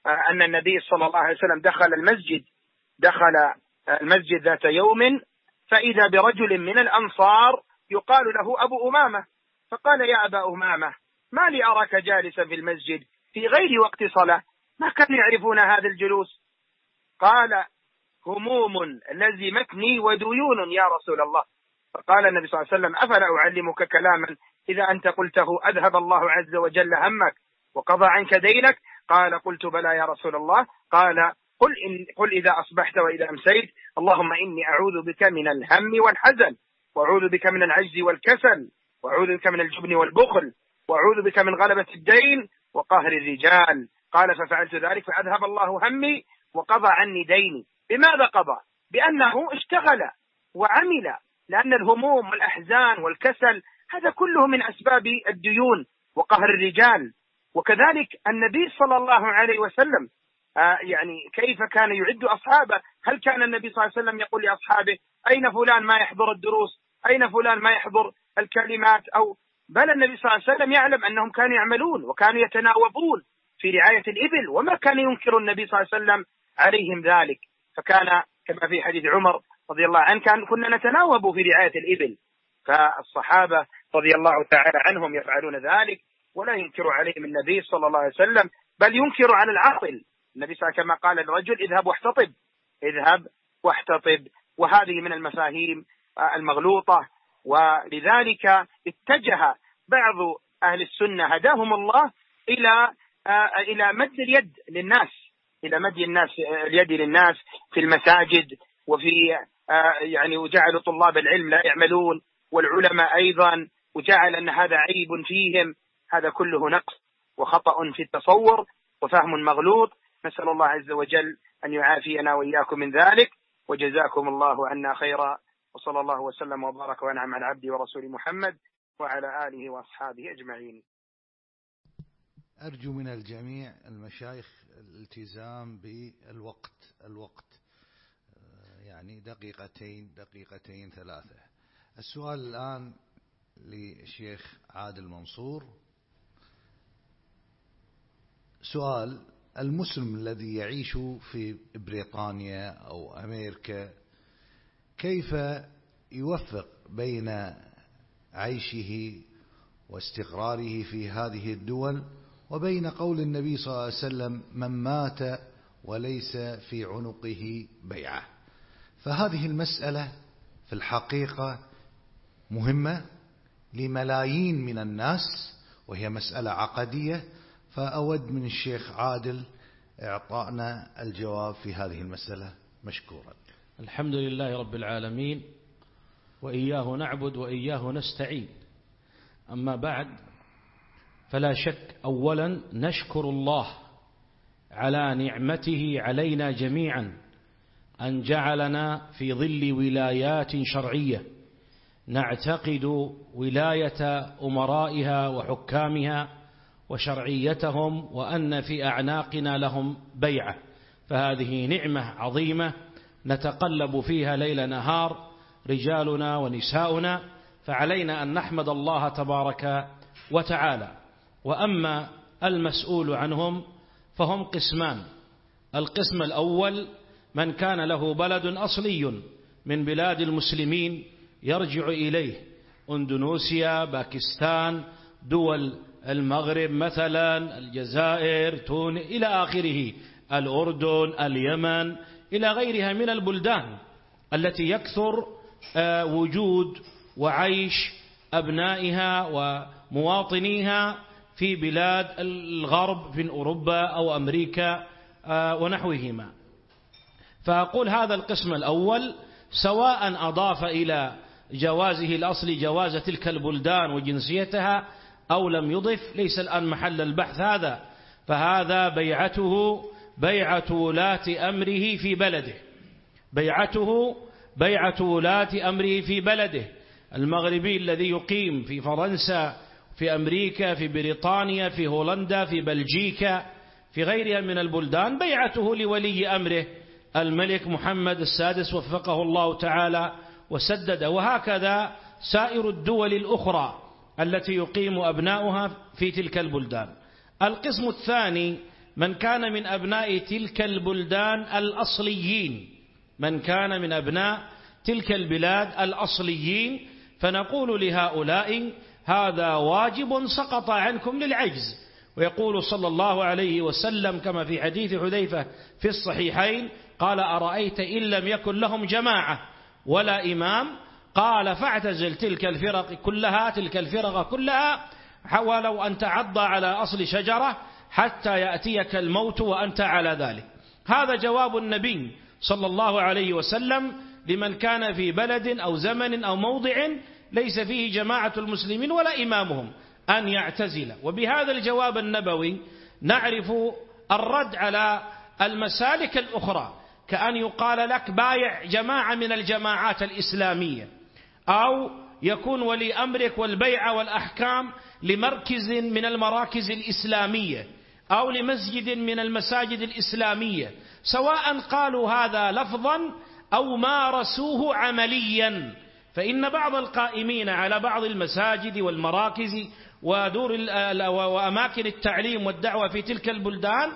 أن النبي صلى الله عليه وسلم دخل المسجد دخل المسجد ذات يوم فإذا برجل من الأنصار يقال له أبو أمامة، فقال: يا أبا أمامة، ما لي أراك جالسا في المسجد في غير وقت صلاة؟ ما كانوا يعرفون هذا الجلوس؟ قال: هموم لزمتني وديون يا رسول الله. فقال النبي صلى الله عليه وسلم: أفلا أعلمك كلاما إذا أنت قلته أذهب الله عز وجل همك وقضى عنك دينك؟ قال: قلت بلى يا رسول الله. قال: قل, إن قل إذا أصبحت وإذا أمسيت اللهم إني أعوذ بك من الهم والحزن، وأعوذ بك من العجز والكسل، وأعوذ بك من الجبن والبخل، وأعوذ بك من غلبة الدين وقهر الرجال. قال: ففعلت ذلك فأذهب الله همي وقضى عني ديني. بماذا قضى؟ بأنه اشتغل وعمل، لأن الهموم والأحزان والكسل هذا كله من أسباب الديون وقهر الرجال. وكذلك النبي صلى الله عليه وسلم آه يعني كيف كان يعد أصحابه؟ هل كان النبي صلى الله عليه وسلم يقول لأصحابه: أين فلان ما يحضر الدروس، أين فلان ما يحضر الكلمات؟ أو بل النبي صلى الله عليه وسلم يعلم أنهم كانوا يعملون وكانوا يتناوبون في رعاية الإبل، وما كان ينكر النبي صلى الله عليه وسلم عليهم ذلك. فكان كما في حديث عمر رضي الله عنه: كان كنا نتناوب في رعاية الإبل. فالصحابة رضي الله تعالى عنهم يفعلون ذلك ولا ينكر عليهم النبي صلى الله عليه وسلم، بل ينكر على العاطل. النبي صلى الله عليه وسلم كما قال للرجل: اذهب واحتطب، اذهب واحتطب. وهذه من المفاهيم المغلوطة، ولذلك اتجه بعض أهل السنة هداهم الله إلى إلى مد اليد للناس، إلى مد الناس اليد للناس في المساجد، وفي يعني وجعل طلاب العلم لا يعملون والعلماء أيضا، وجعل أن هذا عيب فيهم. هذا كله نقص وخطأ في التصور وفهم مغلوط. نسأل الله عز وجل أن يعافينا وإياكم من ذلك، وجزاكم الله عنا خيرا، وصلى الله وسلم وبارك وأنعم على عبده ورسوله محمد وعلى آله وأصحابه أجمعين. أرجو من الجميع المشايخ الالتزام بالوقت، الوقت يعني دقيقتين دقيقتين ثلاثة. السؤال الآن للشيخ عادل منصور. سؤال: المسلم الذي يعيش في بريطانيا أو أمريكا كيف يوفق بين عيشه واستقراره في هذه الدول وبين قول النبي صلى الله عليه وسلم: من مات وليس في عنقه بيعة؟ فهذه المسألة في الحقيقة مهمة لملايين من الناس، وهي مسألة عقدية، فأود من الشيخ عادل إعطائنا الجواب في هذه المسألة مشكورا. الحمد لله رب العالمين، وإياه نعبد وإياه نستعين. أما بعد، فلا شك أولا نشكر الله على نعمته علينا جميعا أن جعلنا في ظل ولايات شرعية نعتقد ولاية أمرائها وحكامها وشرعيتهم، وأن في أعناقنا لهم بيعة. فهذه نعمة عظيمة نتقلب فيها ليل نهار رجالنا ونساؤنا، فعلينا أن نحمد الله تبارك وتعالى. وأما المسؤول عنهم فهم قسمان: القسم الأول من كان له بلد أصلي من بلاد المسلمين يرجع إليه، أندونيسيا، باكستان، دول المغرب مثلا، الجزائر، تونس إلى آخره، الأردن، اليمن، إلى غيرها من البلدان التي يكثر وجود وعيش أبنائها ومواطنيها في بلاد الغرب من أوروبا أو أمريكا ونحوهما. فأقول هذا القسم الأول سواء أضاف إلى جوازه الأصلي جواز تلك البلدان وجنسيتها أو لم يضف، ليس الآن محل البحث هذا، فهذا بيعته بيعة ولاة أمره في بلده، بيعته بيعة ولاة أمره في بلده. المغربي الذي يقيم في فرنسا، في أمريكا، في بريطانيا، في هولندا، في بلجيكا، في غيرها من البلدان، بيعته لولي أمره الملك محمد السادس وفقه الله تعالى وسدد. وهكذا سائر الدول الأخرى التي يقيم أبناؤها في تلك البلدان. القسم الثاني من كان من أبناء تلك البلدان الأصليين، من كان من أبناء تلك البلاد الأصليين، فنقول لهؤلاء هذا واجب سقط عنكم للعجز. ويقول صلى الله عليه وسلم كما في حديث حذيفة في الصحيحين قال: أرأيت إن لم يكن لهم جماعة ولا إمام، قال: فاعتزل تلك الفرق كلها تلك الفرق كلها ولو أن تعض على أصل شجرة حتى يأتيك الموت وأنت على ذلك. هذا جواب النبي صلى الله عليه وسلم لمن كان في بلد أو زمن أو موضع ليس فيه جماعة المسلمين ولا إمامهم أن يعتزل. وبهذا الجواب النبوي نعرف الرد على المسالك الأخرى، كأن يقال لك بايع جماعة من الجماعات الإسلامية، أو يكون ولي أمرك والبيع والأحكام لمركز من المراكز الإسلامية أو لمسجد من المساجد الإسلامية، سواء قالوا هذا لفظا أو مارسوه عمليا. فإن بعض القائمين على بعض المساجد والمراكز ودور وأماكن التعليم والدعوة في تلك البلدان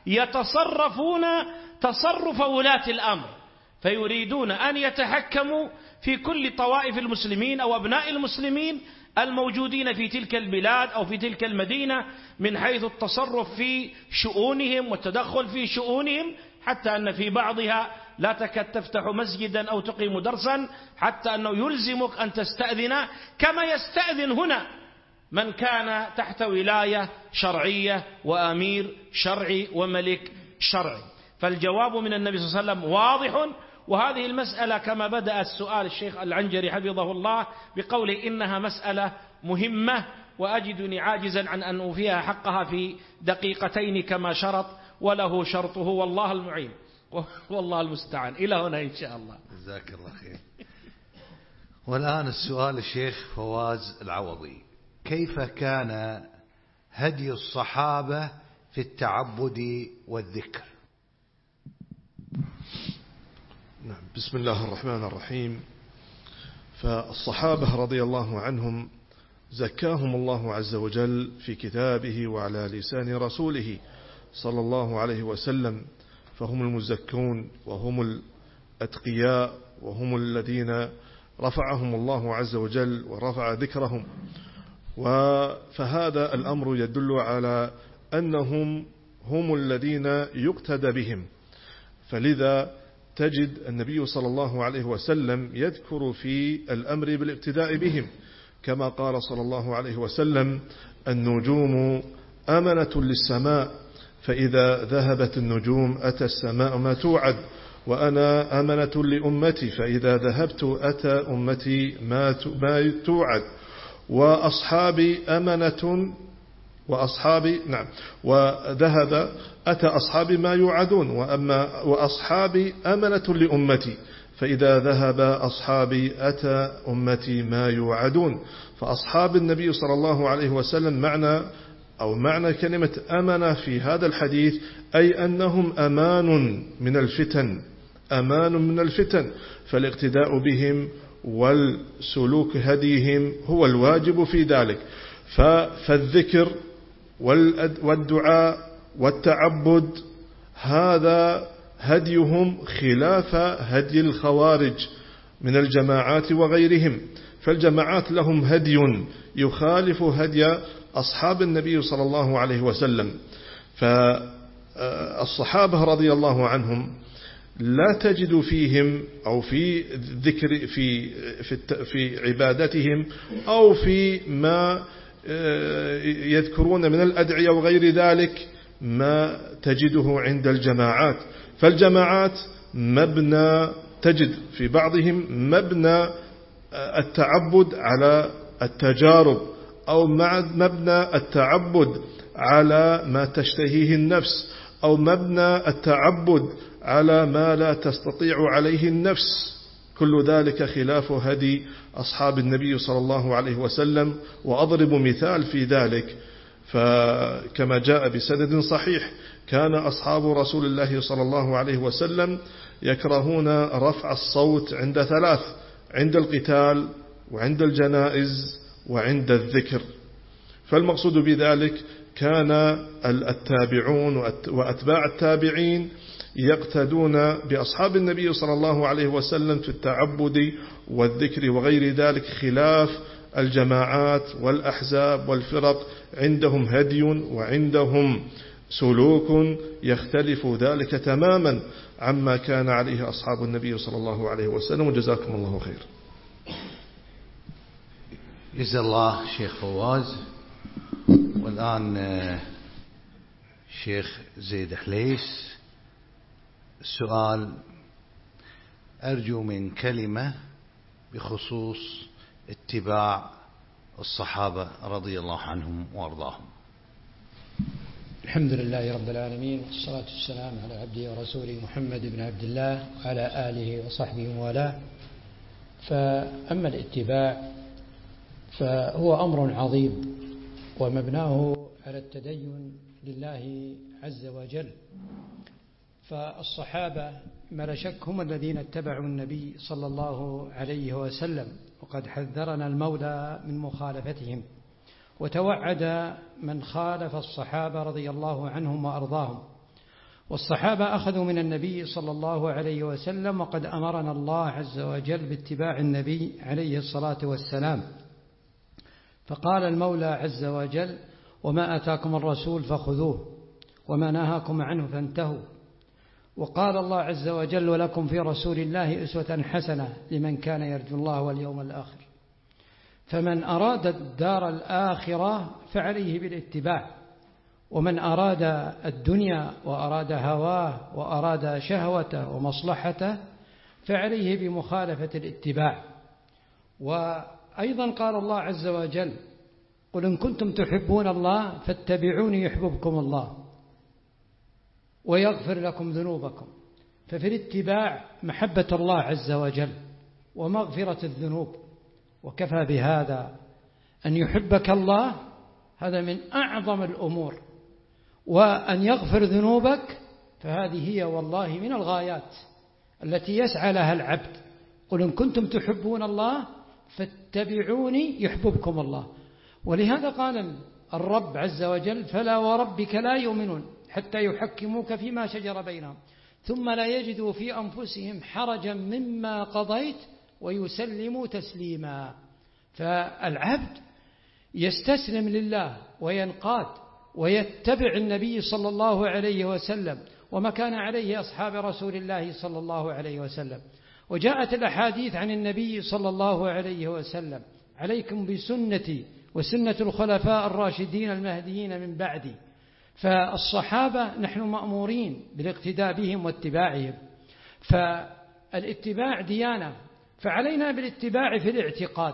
يتصرفون تصرف ولاة الأمر، فيريدون أن يتحكموا في كل طوائف المسلمين أو أبناء المسلمين الموجودين في تلك البلاد أو في تلك المدينة من حيث التصرف في شؤونهم والتدخل في شؤونهم، حتى أن في بعضها لا تكاد تفتح مسجدا أو تقيم درسا حتى أنه يلزمك أن تستأذن، كما يستأذن هنا من كان تحت ولاية شرعية وأمير شرعي وملك شرعي. فالجواب من النبي صلى الله عليه وسلم واضح. وهذه المسألة كما بدأ السؤال الشيخ العنجري حفظه الله بقوله إنها مسألة مهمة، وأجدني عاجزا عن أن أوفيها حقها في دقيقتين كما شرط، وله شرطه والله المعين والله المستعان. إلى هنا إن شاء الله. جزاك الله خير. والآن السؤال الشيخ فواز العوضي: كيف كان هدي الصحابة في التعبد والذكر؟ نعم. بسم الله الرحمن الرحيم. فالصحابة رضي الله عنهم زكاهم الله عز وجل في كتابه وعلى لسان رسوله صلى الله عليه وسلم، فهم المزكون وهم الأتقياء وهم الذين رفعهم الله عز وجل ورفع ذكرهم. فهذا الأمر يدل على أنهم هم الذين يقتدى بهم، فلذا تجد النبي صلى الله عليه وسلم يذكر في الأمر بالاقتداء بهم، كما قال صلى الله عليه وسلم: النجوم أمنة للسماء، فإذا ذهبت النجوم أتى السماء ما توعد، وأنا أمنة لأمتي، فإذا ذهبت أتى أمتي ما توعد، وأصحابي أمنة وأصحابي نعم وذهب أتى أصحابي ما يوعدون، وأما وأصحابي أمنة لأمتي، فإذا ذهب أصحابي أتى أمتي ما يوعدون. فأصحاب النبي صلى الله عليه وسلم معنى أو معنى كلمة أمنة في هذا الحديث أي أنهم أمان من الفتن، أمان من الفتن، فالاقتداء بهم والسلوك هديهم هو الواجب في ذلك. فالذكر والدعاء والتعبد هذا هديهم خلاف هدي الخوارج من الجماعات وغيرهم، فالجماعات لهم هدي يخالف هدي أصحاب النبي صلى الله عليه وسلم. فالصحابة رضي الله عنهم لا تجد فيهم أو في ذكر في في في عبادتهم أو في ما يذكرون من الأدعية وغير ذلك ما تجده عند الجماعات. فالجماعات مبنى تجد في بعضهم مبنى التعبد على التجارب، أو مبنى التعبد على ما تشتهيه النفس، أو مبنى التعبد على ما لا تستطيع عليه النفس. كل ذلك خلاف هدي أصحاب النبي صلى الله عليه وسلم. وأضرب مثال في ذلك، فكما جاء بسند صحيح كان أصحاب رسول الله صلى الله عليه وسلم يكرهون رفع الصوت عند ثلاث: عند القتال وعند الجنائز وعند الذكر. فالمقصود بذلك كان التابعون وأتباع التابعين يقتدون بأصحاب النبي صلى الله عليه وسلم في التعبد والذكر وغير ذلك، خلاف الجماعات والأحزاب والفرق، عندهم هدي وعندهم سلوك يختلف ذلك تماما عما كان عليه أصحاب النبي صلى الله عليه وسلم. وجزاكم الله خير. جزا الله شيخ فواز. والآن شيخ زيد حليس، السؤال أرجو من كلمة بخصوص اتباع الصحابة رضي الله عنهم وارضاهم. الحمد لله رب العالمين، والصلاة والسلام على عبده ورسوله محمد بن عبد الله وعلى آله وصحبه وموالاه. فأما الاتباع فهو أمر عظيم ومبناه على التدين لله عز وجل. فالصحابة ما لا شك هم الذين اتبعوا النبي صلى الله عليه وسلم، وقد حذرنا المولى من مخالفتهم، وتوعد من خالف الصحابة رضي الله عنهم وأرضاهم. والصحابة أخذوا من النبي صلى الله عليه وسلم، وقد أمرنا الله عز وجل باتباع النبي عليه الصلاة والسلام. فقال المولى عز وجل: وما أتاكم الرسول فخذوه وما نهاكم عنه فانتهوا. وقال الله عز وجل: ولكم في رسول الله أسوة حسنة لمن كان يرجو الله واليوم الآخر. فمن أراد الدار الآخرة فعليه بالاتباع، ومن أراد الدنيا وأراد هواه وأراد شهوته ومصلحته فعليه بمخالفة الاتباع. وأيضا قال الله عز وجل: قل إن كنتم تحبون الله فاتبعوني يحببكم الله ويغفر لكم ذنوبكم. ففي الاتباع محبة الله عز وجل ومغفرة الذنوب. وكفى بهذا أن يحبك الله، هذا من أعظم الأمور، وأن يغفر ذنوبك فهذه هي والله من الغايات التي يسعى لها العبد. قل إن كنتم تحبون الله فاتبعوني يحببكم الله. ولهذا قال الرب عز وجل: فلا وربك لا يؤمنون حتى يحكموك فيما شجر بينهم ثم لا يجدوا في أنفسهم حرجا مما قضيت ويسلموا تسليما. فالعبد يستسلم لله وينقاد ويتبع النبي صلى الله عليه وسلم وما كان عليه أصحاب رسول الله صلى الله عليه وسلم. وجاءت الأحاديث عن النبي صلى الله عليه وسلم: عليكم بسنتي وسنة الخلفاء الراشدين المهديين من بعدي. فالصحابة نحن مأمورين بالاقتداء بهم واتباعهم. فالاتباع ديانة، فعلينا بالاتباع في الاعتقاد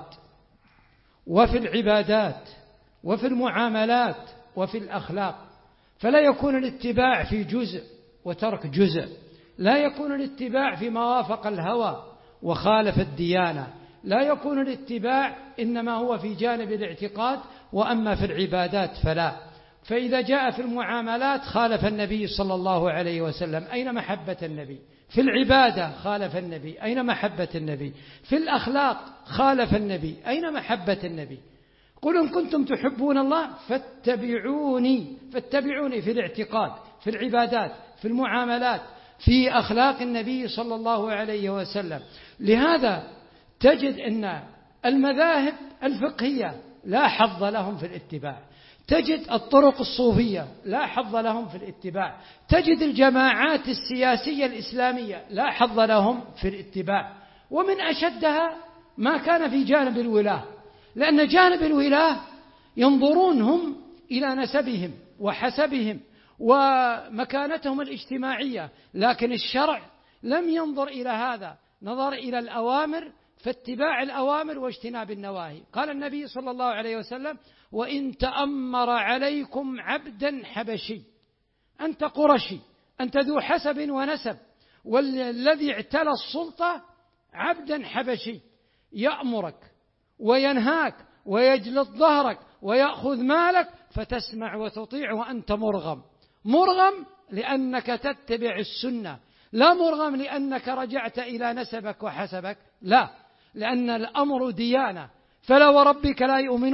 وفي العبادات وفي المعاملات وفي الأخلاق. فلا يكون الاتباع في جزء وترك جزء، لا يكون الاتباع في ما وافق الهوى وخالف الديانة، لا يكون الاتباع إنما هو في جانب الاعتقاد، وأما في العبادات فلا. فإذا جاء في المعاملات خالف النبي صلى الله عليه وسلم، أين محبة النبي؟ في العبادة خالف النبي، أين محبة النبي؟ في الأخلاق خالف النبي، أين محبة النبي؟ قل إن كنتم تحبون الله فاتبعوني، فاتبعوني في الاعتقاد، في العبادات، في المعاملات، في أخلاق النبي صلى الله عليه وسلم. لهذا تجد أن المذاهب الفقهية لا حظ لهم في الاتباع، تجد الطرق الصوفية لا حظ لهم في الاتباع، تجد الجماعات السياسية الإسلامية لا حظ لهم في الاتباع. ومن أشدها ما كان في جانب الولاة، لأن جانب الولاة ينظرون هم إلى نسبهم وحسبهم ومكانتهم الاجتماعية، لكن الشرع لم ينظر إلى هذا، نظر إلى الأوامر، فاتباع الأوامر واجتناب النواهي. قال النبي صلى الله عليه وسلم: وإن تأمر عليكم عبدا حبشي، أنت قرشي، أنت ذو حسب ونسب، والذي اعتلى السلطة عبدا حبشي يأمرك وينهاك ويجلط ظهرك ويأخذ مالك فتسمع وتطيع وأنت مرغم. مرغم لأنك تتبع السنة، لا مرغم لأنك رجعت إلى نسبك وحسبك، لا، لأن الأمر ديانة. فلا وربك لا يؤمنون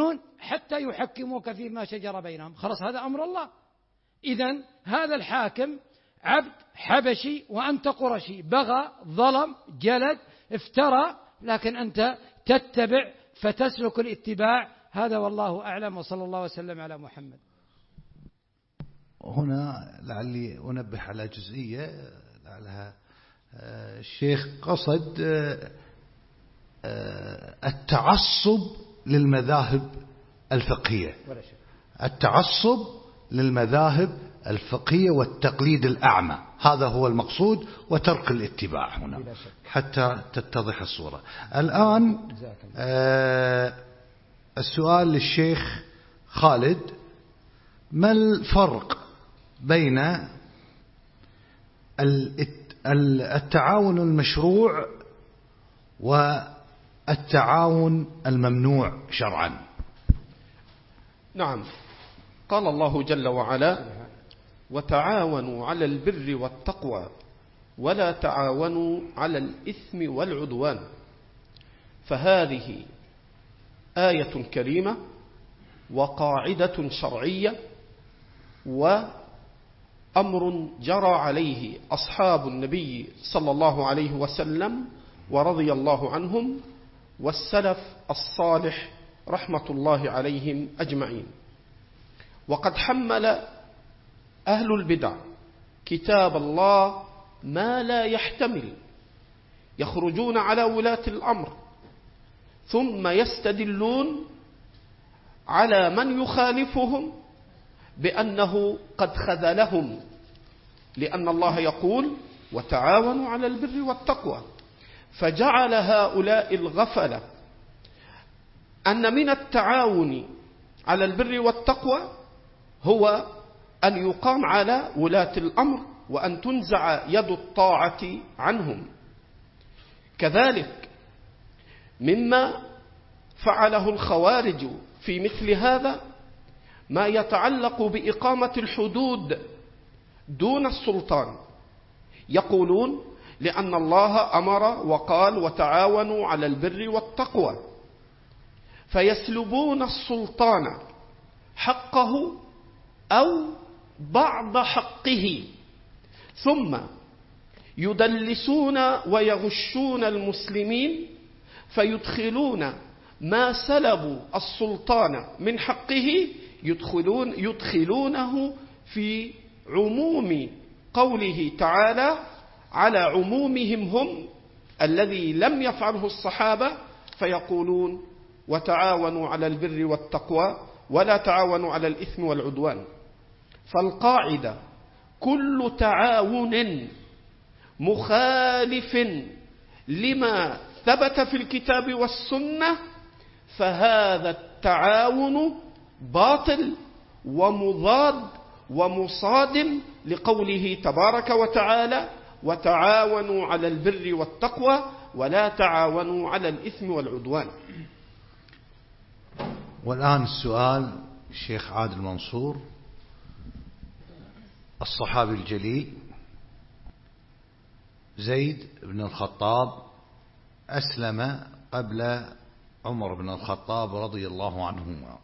حتى يحكموك فيما شجر بينهم. خلاص هذا أمر الله. إذن هذا الحاكم عبد حبشي وأنت قرشي، بغى، ظلم، جلد، افترى، لكن أنت تتبع فتسلك الاتباع. هذا والله أعلم، وصلى الله وسلم على محمد. هنا لعلي أنبه على جزئية لعلها الشيخ قصد التعصب للمذاهب الفقهية، التعصب للمذاهب الفقهية والتقليد الأعمى، هذا هو المقصود، وترك الاتباع هنا حتى تتضح الصورة. الآن السؤال للشيخ خالد: ما الفرق بين التعاون المشروع والتعاون الممنوع شرعا؟ نعم، قال الله جل وعلا: وتعاونوا على البر والتقوى ولا تعاونوا على الإثم والعدوان. فهذه آية كريمة وقاعدة شرعية وأمر جرى عليه أصحاب النبي صلى الله عليه وسلم ورضي الله عنهم والسلف الصالح رحمة الله عليهم أجمعين. وقد حمل أهل البدع كتاب الله ما لا يحتمل، يخرجون على ولاة الأمر ثم يستدلون على من يخالفهم بأنه قد خذلهم، لأن الله يقول: وتعاونوا على البر والتقوى. فجعل هؤلاء الغفلة أن من التعاون على البر والتقوى هو أن يقام على ولاة الأمر وأن تنزع يد الطاعة عنهم. كذلك مما فعله الخوارج في مثل هذا ما يتعلق بإقامة الحدود دون السلطان. يقولون: لأن الله أمر وقال: وتعاونوا على البر والتقوى، فيسلبون السلطان حقه أو بعض حقه، ثم يدلسون ويغشون المسلمين فيدخلون ما سلبوا السلطان من حقه يدخلون يدخلونه في عموم قوله تعالى على عمومهم هم الذي لم يفعله الصحابة، فيقولون: وتعاونوا على البر والتقوى ولا تعاونوا على الإثم والعدوان. فالقاعدة: كل تعاون مخالف لما ثبت في الكتاب والسنة فهذا التعاون باطل ومضاد ومصادم لقوله تبارك وتعالى: وتعاونوا على البر والتقوى ولا تعاونوا على الإثم والعدوان. والآن السؤال الشيخ عادل منصور: الصحابي الجليل زيد بن الخطاب أسلم قبل عمر بن الخطاب رضي الله عنهما،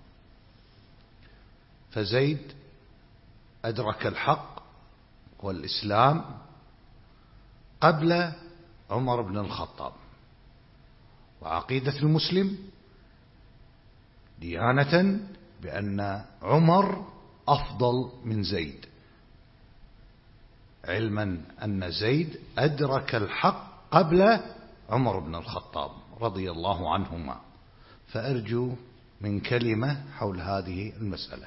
فزيد أدرك الحق والإسلام قبل عمر بن الخطاب، وعقيدة المسلم ديانة بأن عمر أفضل من زيد، علما أن زيد أدرك الحق قبل عمر بن الخطاب رضي الله عنهما. فأرجو من كلمة حول هذه المسألة.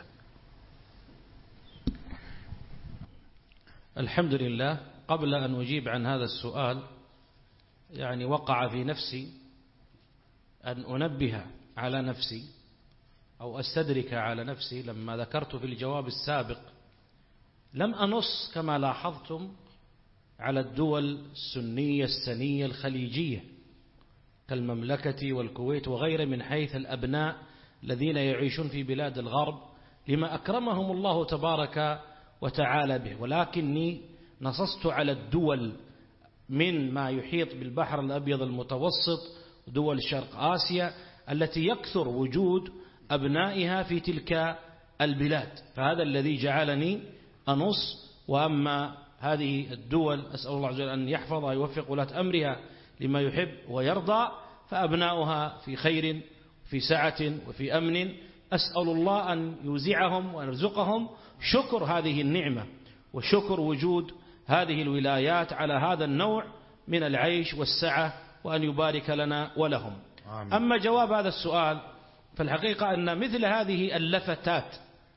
الحمد لله. قبل أن أجيب عن هذا السؤال يعني وقع في نفسي أن أنبه على نفسي أو أستدرك على نفسي لما ذكرت في الجواب السابق لم أنص كما لاحظتم على الدول السنية السنية الخليجية كالمملكة والكويت وغيره من حيث الأبناء الذين يعيشون في بلاد الغرب لما أكرمهم الله تبارك وتعالى به، ولكني نصصت على الدول من ما يحيط بالبحر الأبيض المتوسط، دول شرق آسيا التي يكثر وجود أبنائها في تلك البلاد. فهذا الذي جعلني أنص. وأما هذه الدول أسأل الله عز وجل أن يحفظها ويوفق ولاة أمرها لما يحب ويرضى، فأبناؤها في خير في سعة وفي أمن. أسأل الله أن يوزعهم وأن يرزقهم شكر هذه النعمة وشكر وجود هذه الولايات على هذا النوع من العيش والسعة، وأن يبارك لنا ولهم. آمين. أما جواب هذا السؤال فالحقيقة أن مثل هذه اللفتات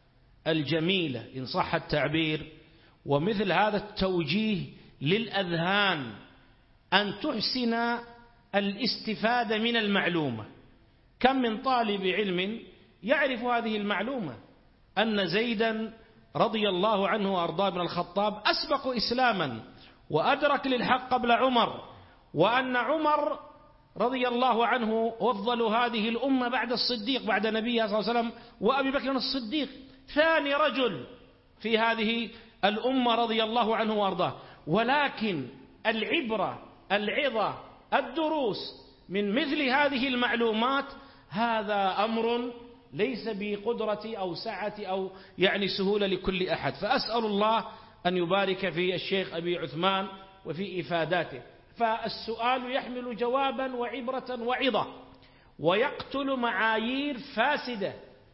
الجميلة إن صح التعبير، ومثل هذا التوجيه للأذهان أن تحسن الاستفادة من المعلومة. كم من طالب علم يعرف هذه المعلومة أن زيدا رضي الله عنه وأرضاه بن الخطاب أسبق إسلاما وأدرك للحق قبل عمر، وأن عمر رضي الله عنه أفضل هذه الأمة بعد الصديق بعد نبيها صلى الله عليه وسلم وأبي بكر الصديق ثاني رجل في هذه الأمة رضي الله عنه وأرضاه. ولكن العبرة العظة الدروس من مثل هذه المعلومات هذا أمر ليس بقدرة أو سعة أو يعني سهولة لكل أحد. فأسأل الله أن يبارك في الشيخ أبي عثمان وفي إفاداته. فالسؤال يحمل جوابا وعبرة وعظة، ويقتل معايير فاسدة،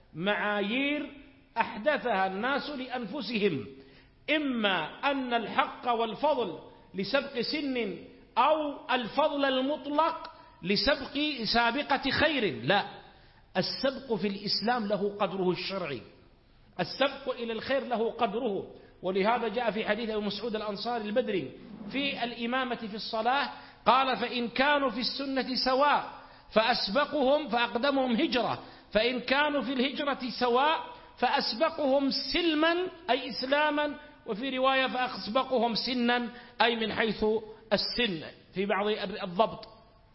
معايير أحدثها الناس لأنفسهم، إما أن الحق والفضل لسبق سن أو الفضل المطلق لسبق سابقة خير. لا، السبق في الإسلام له قدره الشرعي، السبق إلى الخير له قدره. ولهذا جاء في حديث أبي مسعود الأنصاري البدري في الإمامة في الصلاة قال: فإن كانوا في السنة سواء فأسبقهم فأقدمهم هجرة، فإن كانوا في الهجرة سواء فأسبقهم سلما أي إسلاما، وفي رواية فأسبقهم سنا أي من حيث السن في بعض الضبط.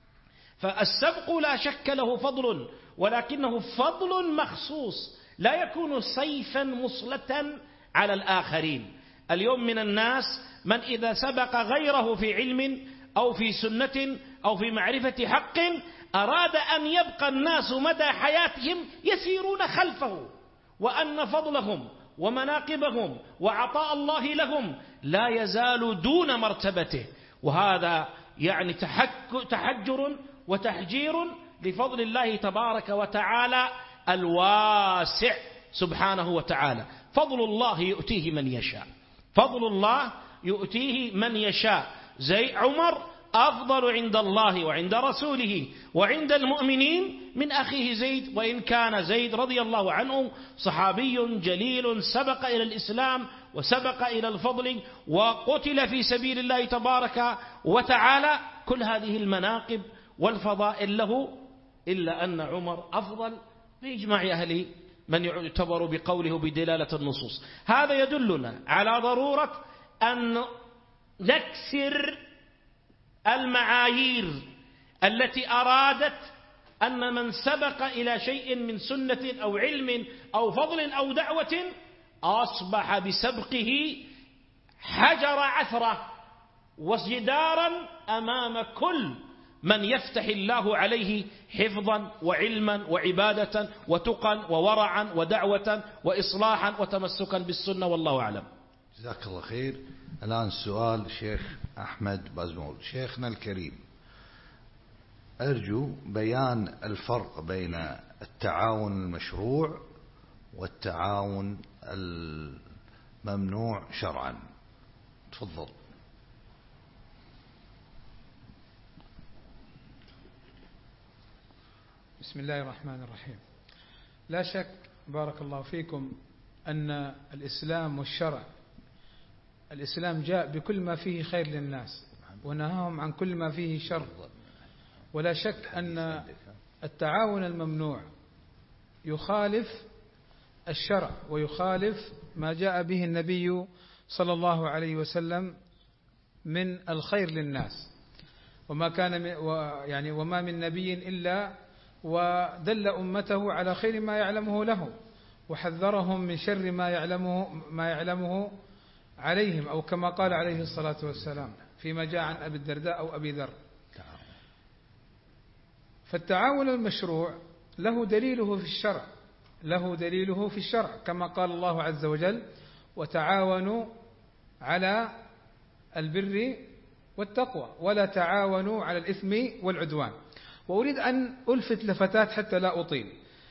فالسبق لا شك له فضل، ولكنه فضل مخصوص لا يكون سيفا مصلة على الآخرين. اليوم من الناس من إذا سبق غيره في علم أو في سنة أو في معرفة حق أراد أن يبقى الناس مدى حياتهم يسيرون خلفه، وأن فضلهم ومناقبهم وعطاء الله لهم لا يزال دون مرتبته. وهذا يعني تحجر وتحجير لفضل الله تبارك وتعالى الواسع سبحانه وتعالى. فضل الله يؤتيه من يشاء، فضل الله يؤتيه من يشاء. زي عمر أفضل عند الله وعند رسوله وعند المؤمنين من أخيه زيد، وإن كان زيد رضي الله عنه صحابي جليل سبق إلى الإسلام وسبق إلى الفضل وقتل في سبيل الله تبارك وتعالى. كل هذه المناقب والفضائل له، إلا أن عمر أفضل بإجماع أهل من يعتبر بقوله بدلالة النصوص. هذا يدلنا على ضرورة أن نكسر المعايير التي أرادت أن من سبق إلى شيء من سنة أو علم أو فضل أو دعوة أصبح بسبقه حجر عثرة وجدارا أمام كل من يفتح الله عليه حفظا وعلما وعبادة وتقا وورعا ودعوة وإصلاحا وتمسكا بالسنة. والله أعلم. جزاك الله خير. الآن سؤال شيخ أحمد بازمول. شيخنا الكريم، أرجو بيان الفرق بين التعاون المشروع والتعاون الممنوع شرعا. تفضل. بسم الله الرحمن الرحيم. لا شك بارك الله فيكم أن الإسلام والشرع، الإسلام جاء بكل ما فيه خير للناس ونهاهم عن كل ما فيه شر. ولا شك أن التعاون الممنوع يخالف الشرع ويخالف ما جاء به النبي صلى الله عليه وسلم من الخير للناس. وما كان يعني وما من نبي إلا ودل أمته على خير ما يعلمه له، وحذرهم من شر ما يعلمه ما يعلمه عليهم، أو كما قال عليه الصلاة والسلام فيما جاء عن أبي الدرداء أو أبي ذر. فالتعاون المشروع له دليله في الشرع، له دليله في الشرع، كما قال الله عز وجل: وتعاونوا على البر والتقوى ولا تعاونوا على الإثم والعدوان. وأريد أن ألفت لفتات حتى لا أطيل.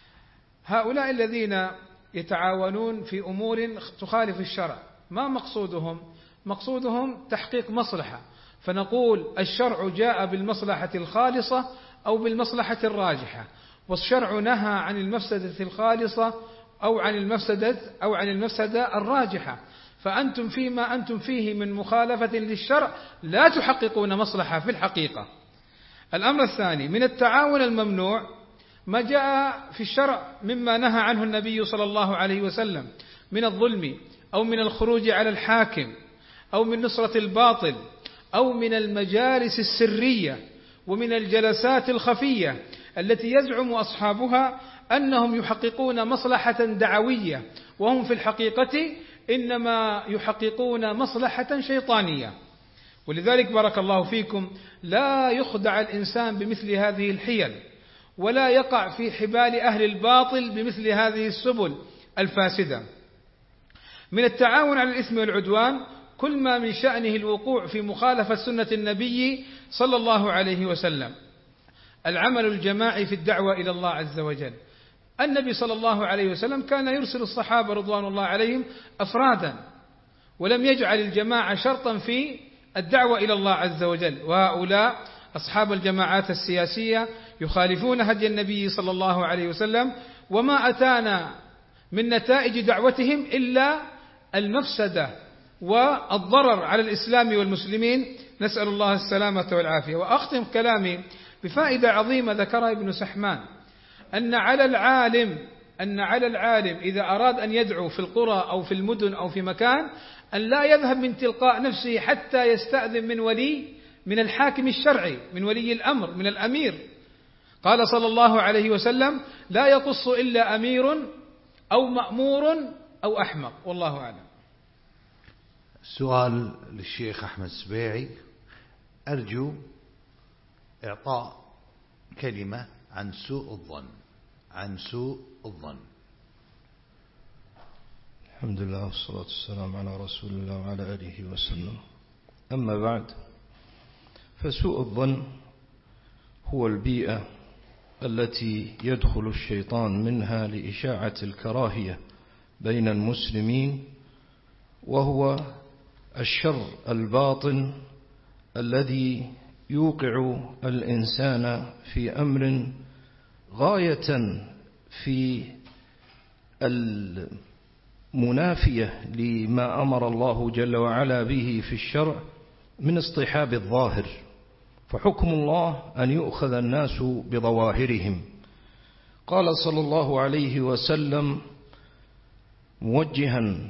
هؤلاء الذين يتعاونون في أمور تخالف الشرع ما مقصودهم؟ مقصودهم تحقيق مصلحة، فنقول الشرع جاء بالمصلحة الخالصة أو بالمصلحة الراجحة، والشرع نهى عن المفسدة الخالصة أو عن المفسدة أو عن المفسدة الراجحة، فأنتم فيما أنتم فيه من مخالفة للشرع لا تحققون مصلحة في الحقيقة. الأمر الثاني من التعاون الممنوع ما جاء في الشرع مما نهى عنه النبي صلى الله عليه وسلم من الظلم أو من الخروج على الحاكم أو من نصرة الباطل أو من المجالس السرية ومن الجلسات الخفية التي يزعم أصحابها أنهم يحققون مصلحة دعوية وهم في الحقيقة إنما يحققون مصلحة شيطانية. ولذلك بارك الله فيكم لا يخدع الإنسان بمثل هذه الحيل ولا يقع في حبال أهل الباطل بمثل هذه السبل الفاسدة. من التعاون على الإثم والعدوان كل ما من شأنه الوقوع في مخالفة سنة النبي صلى الله عليه وسلم. العمل الجماعي في الدعوة إلى الله عز وجل، النبي صلى الله عليه وسلم كان يرسل الصحابة رضوان الله عليهم أفرادا، ولم يجعل الجماعة شرطا في الدعوة إلى الله عز وجل. وهؤلاء أصحاب الجماعات السياسية يخالفون هدي النبي صلى الله عليه وسلم، وما أتانا من نتائج دعوتهم إلا المفسدة والضرر على الإسلام والمسلمين، نسأل الله السلامة والعافية. وأختم كلامي بفائدة عظيمة ذكرها ابن سحمان، أن على العالم أن على العالم إذا أراد أن يدعو في القرى أو في المدن أو في مكان أن لا يذهب من تلقاء نفسه حتى يستأذن من ولي من الحاكم الشرعي، من ولي الأمر، من الأمير. قال صلى الله عليه وسلم: لا يقص إلا أمير أو مأمور أو أحمق. والله أعلم. سؤال للشيخ أحمد السبيعي، أرجو إعطاء كلمة عن سوء الظن عن سوء الظن. الحمد لله والصلاة والسلام على رسول الله وعلى آله وسلم. أما بعد، فسوء الظن هو البيئة التي يدخل الشيطان منها لإشاعة الكراهية بين المسلمين، وهو الشر الباطن الذي يوقع الإنسان في أمر غاية في المنافية لما أمر الله جل وعلا به في الشرع من اصطحاب الظاهر، فحكم الله أن يؤخذ الناس بظواهرهم. قال صلى الله عليه وسلم موجها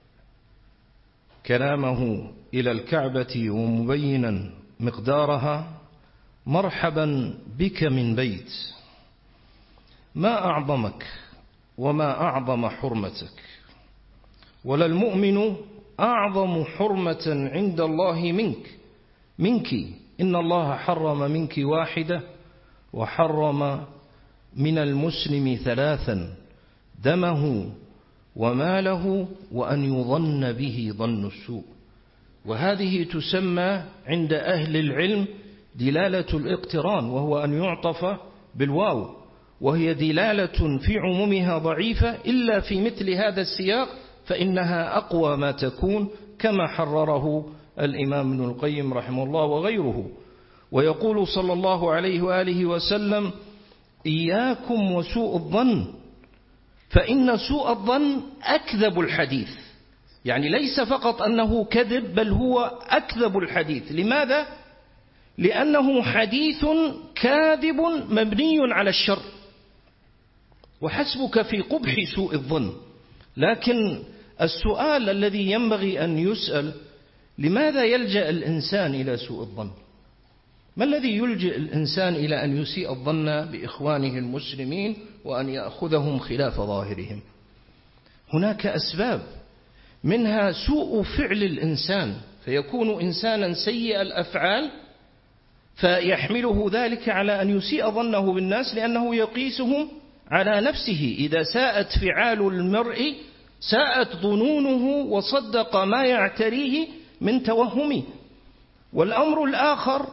كلامه إلى الكعبة ومبينا مقدارها: مرحبا بك من بيت، ما أعظمك وما أعظم حرمتك، ولا المؤمن أعظم حرمة عند الله منك منك إن الله حرم منك واحدة وحرم من المسلم ثلاثا: دمه وماله وأن يظن به ظن السوء. وهذه تسمى عند أهل العلم دلالة الاقتران، وهو أن يعطف بالواو، وهي دلالة في عمومها ضعيفة إلا في مثل هذا السياق فإنها أقوى ما تكون، كما حرره الإمام ابن القيم رحمه الله وغيره. ويقول صلى الله عليه وآله وسلم: إياكم وسوء الظن فإن سوء الظن أكذب الحديث. يعني ليس فقط أنه كذب، بل هو أكذب الحديث. لماذا؟ لأنه حديث كاذب مبني على الشر، وحسبك في قبح سوء الظن. لكن السؤال الذي ينبغي أن يسأل: لماذا يلجأ الإنسان إلى سوء الظن؟ ما الذي يلجئ الإنسان إلى أن يسيء الظن بإخوانه المسلمين وأن يأخذهم خلاف ظاهرهم؟ هناك أسباب، منها سوء فعل الإنسان، فيكون إنسانا سيء الأفعال فيحمله ذلك على أن يسيء ظنه بالناس، لأنه يقيسهم على نفسه. إذا ساءت فعال المرء ساءت ظنونه وصدق ما يعتريه من توهمه. والأمر الآخر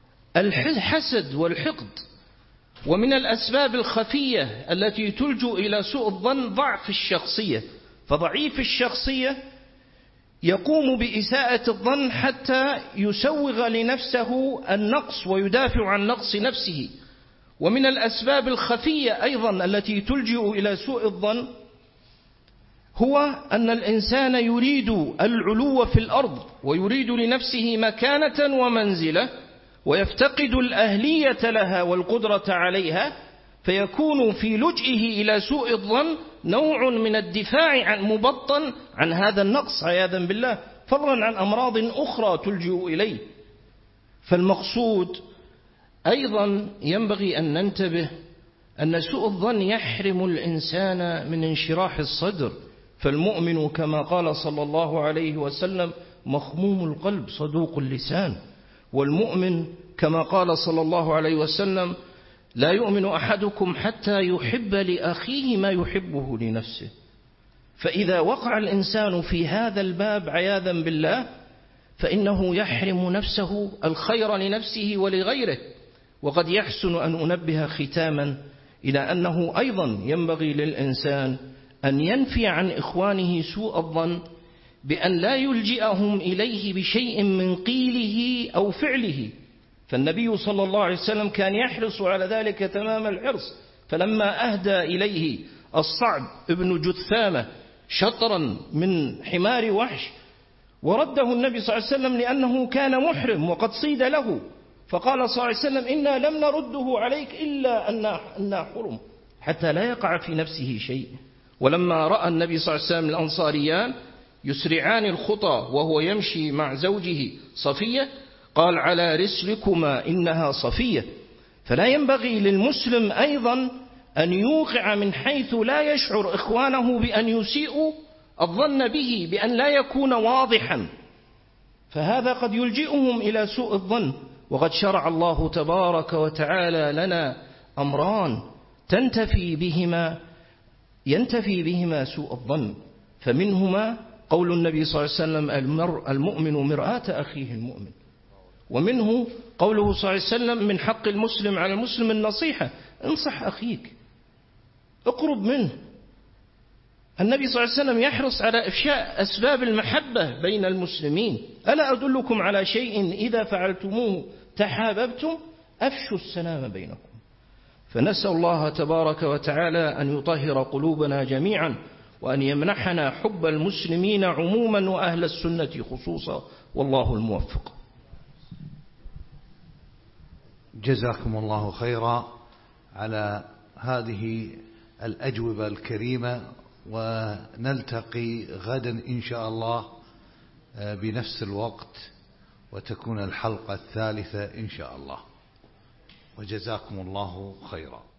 الحسد والحقد. ومن الأسباب الخفية التي تلجأ إلى سوء الظن ضعف الشخصية، فضعيف الشخصية يقوم بإساءة الظن حتى يسوغ لنفسه النقص ويدافع عن نقص نفسه. ومن الأسباب الخفية أيضا التي تلجأ إلى سوء الظن هو أن الإنسان يريد العلو في الأرض ويريد لنفسه مكانة ومنزلة ويفتقد الأهلية لها والقدرة عليها، فيكون في لجئه إلى سوء الظن نوع من الدفاع عن مبطن عن هذا النقص عياذا بالله، فضلا عن أمراض أخرى تلجئ إليه. فالمقصود أيضا ينبغي أن ننتبه أن سوء الظن يحرم الإنسان من انشراح الصدر، فالمؤمن كما قال صلى الله عليه وسلم مخموم القلب صدوق اللسان، والمؤمن كما قال صلى الله عليه وسلم لا يؤمن أحدكم حتى يحب لأخيه ما يحبه لنفسه. فإذا وقع الإنسان في هذا الباب عياذا بالله فإنه يحرم نفسه الخير لنفسه ولغيره. وقد يحسن أن أنبه ختاما إلى أنه أيضا ينبغي للإنسان أن ينفي عن إخوانه سوء الظن بأن لا يلجئهم إليه بشيء من قيله أو فعله. فالنبي صلى الله عليه وسلم كان يحرص على ذلك تمام الحرص، فلما أهدى إليه الصعب ابن جثامة شطرا من حمار وحش ورده النبي صلى الله عليه وسلم لأنه كان محرم وقد صيد له، فقال صلى الله عليه وسلم إنا لم نرده عليك إلا أننا حرم حتى لا يقع في نفسه شيء. ولما رأى النبي صلى الله عليه وسلم الأنصاريان يسرعان الخطى وهو يمشي مع زوجه صفية قال على رسلكما إنها صفية. فلا ينبغي للمسلم أيضا أن يوقع من حيث لا يشعر إخوانه بأن يسيئوا الظن به، بأن لا يكون واضحا، فهذا قد يلجئهم إلى سوء الظن. وقد شرع الله تبارك وتعالى لنا أمران تنتفي بهما ينتفي بهما سوء الظن، فمنهما قول النبي صلى الله عليه وسلم المر المؤمن مرآة أخيه المؤمن، ومنه قوله صلى الله عليه وسلم من حق المسلم على المسلم النصيحة، انصح أخيك اقرب منه. النبي صلى الله عليه وسلم يحرص على إفشاء أسباب المحبة بين المسلمين. ألا أدلكم على شيء إذا فعلتموه تحاببتم أفشوا السلام بينكم. فنسأل الله تبارك وتعالى أن يطهر قلوبنا جميعا وأن يمنحنا حب المسلمين عموما وأهل السنة خصوصا، والله الموفق. جزاكم الله خيرا على هذه الأجوبة الكريمة، ونلتقي غدا إن شاء الله بنفس الوقت وتكون الحلقة الثالثة إن شاء الله، وجزاكم الله خيرا.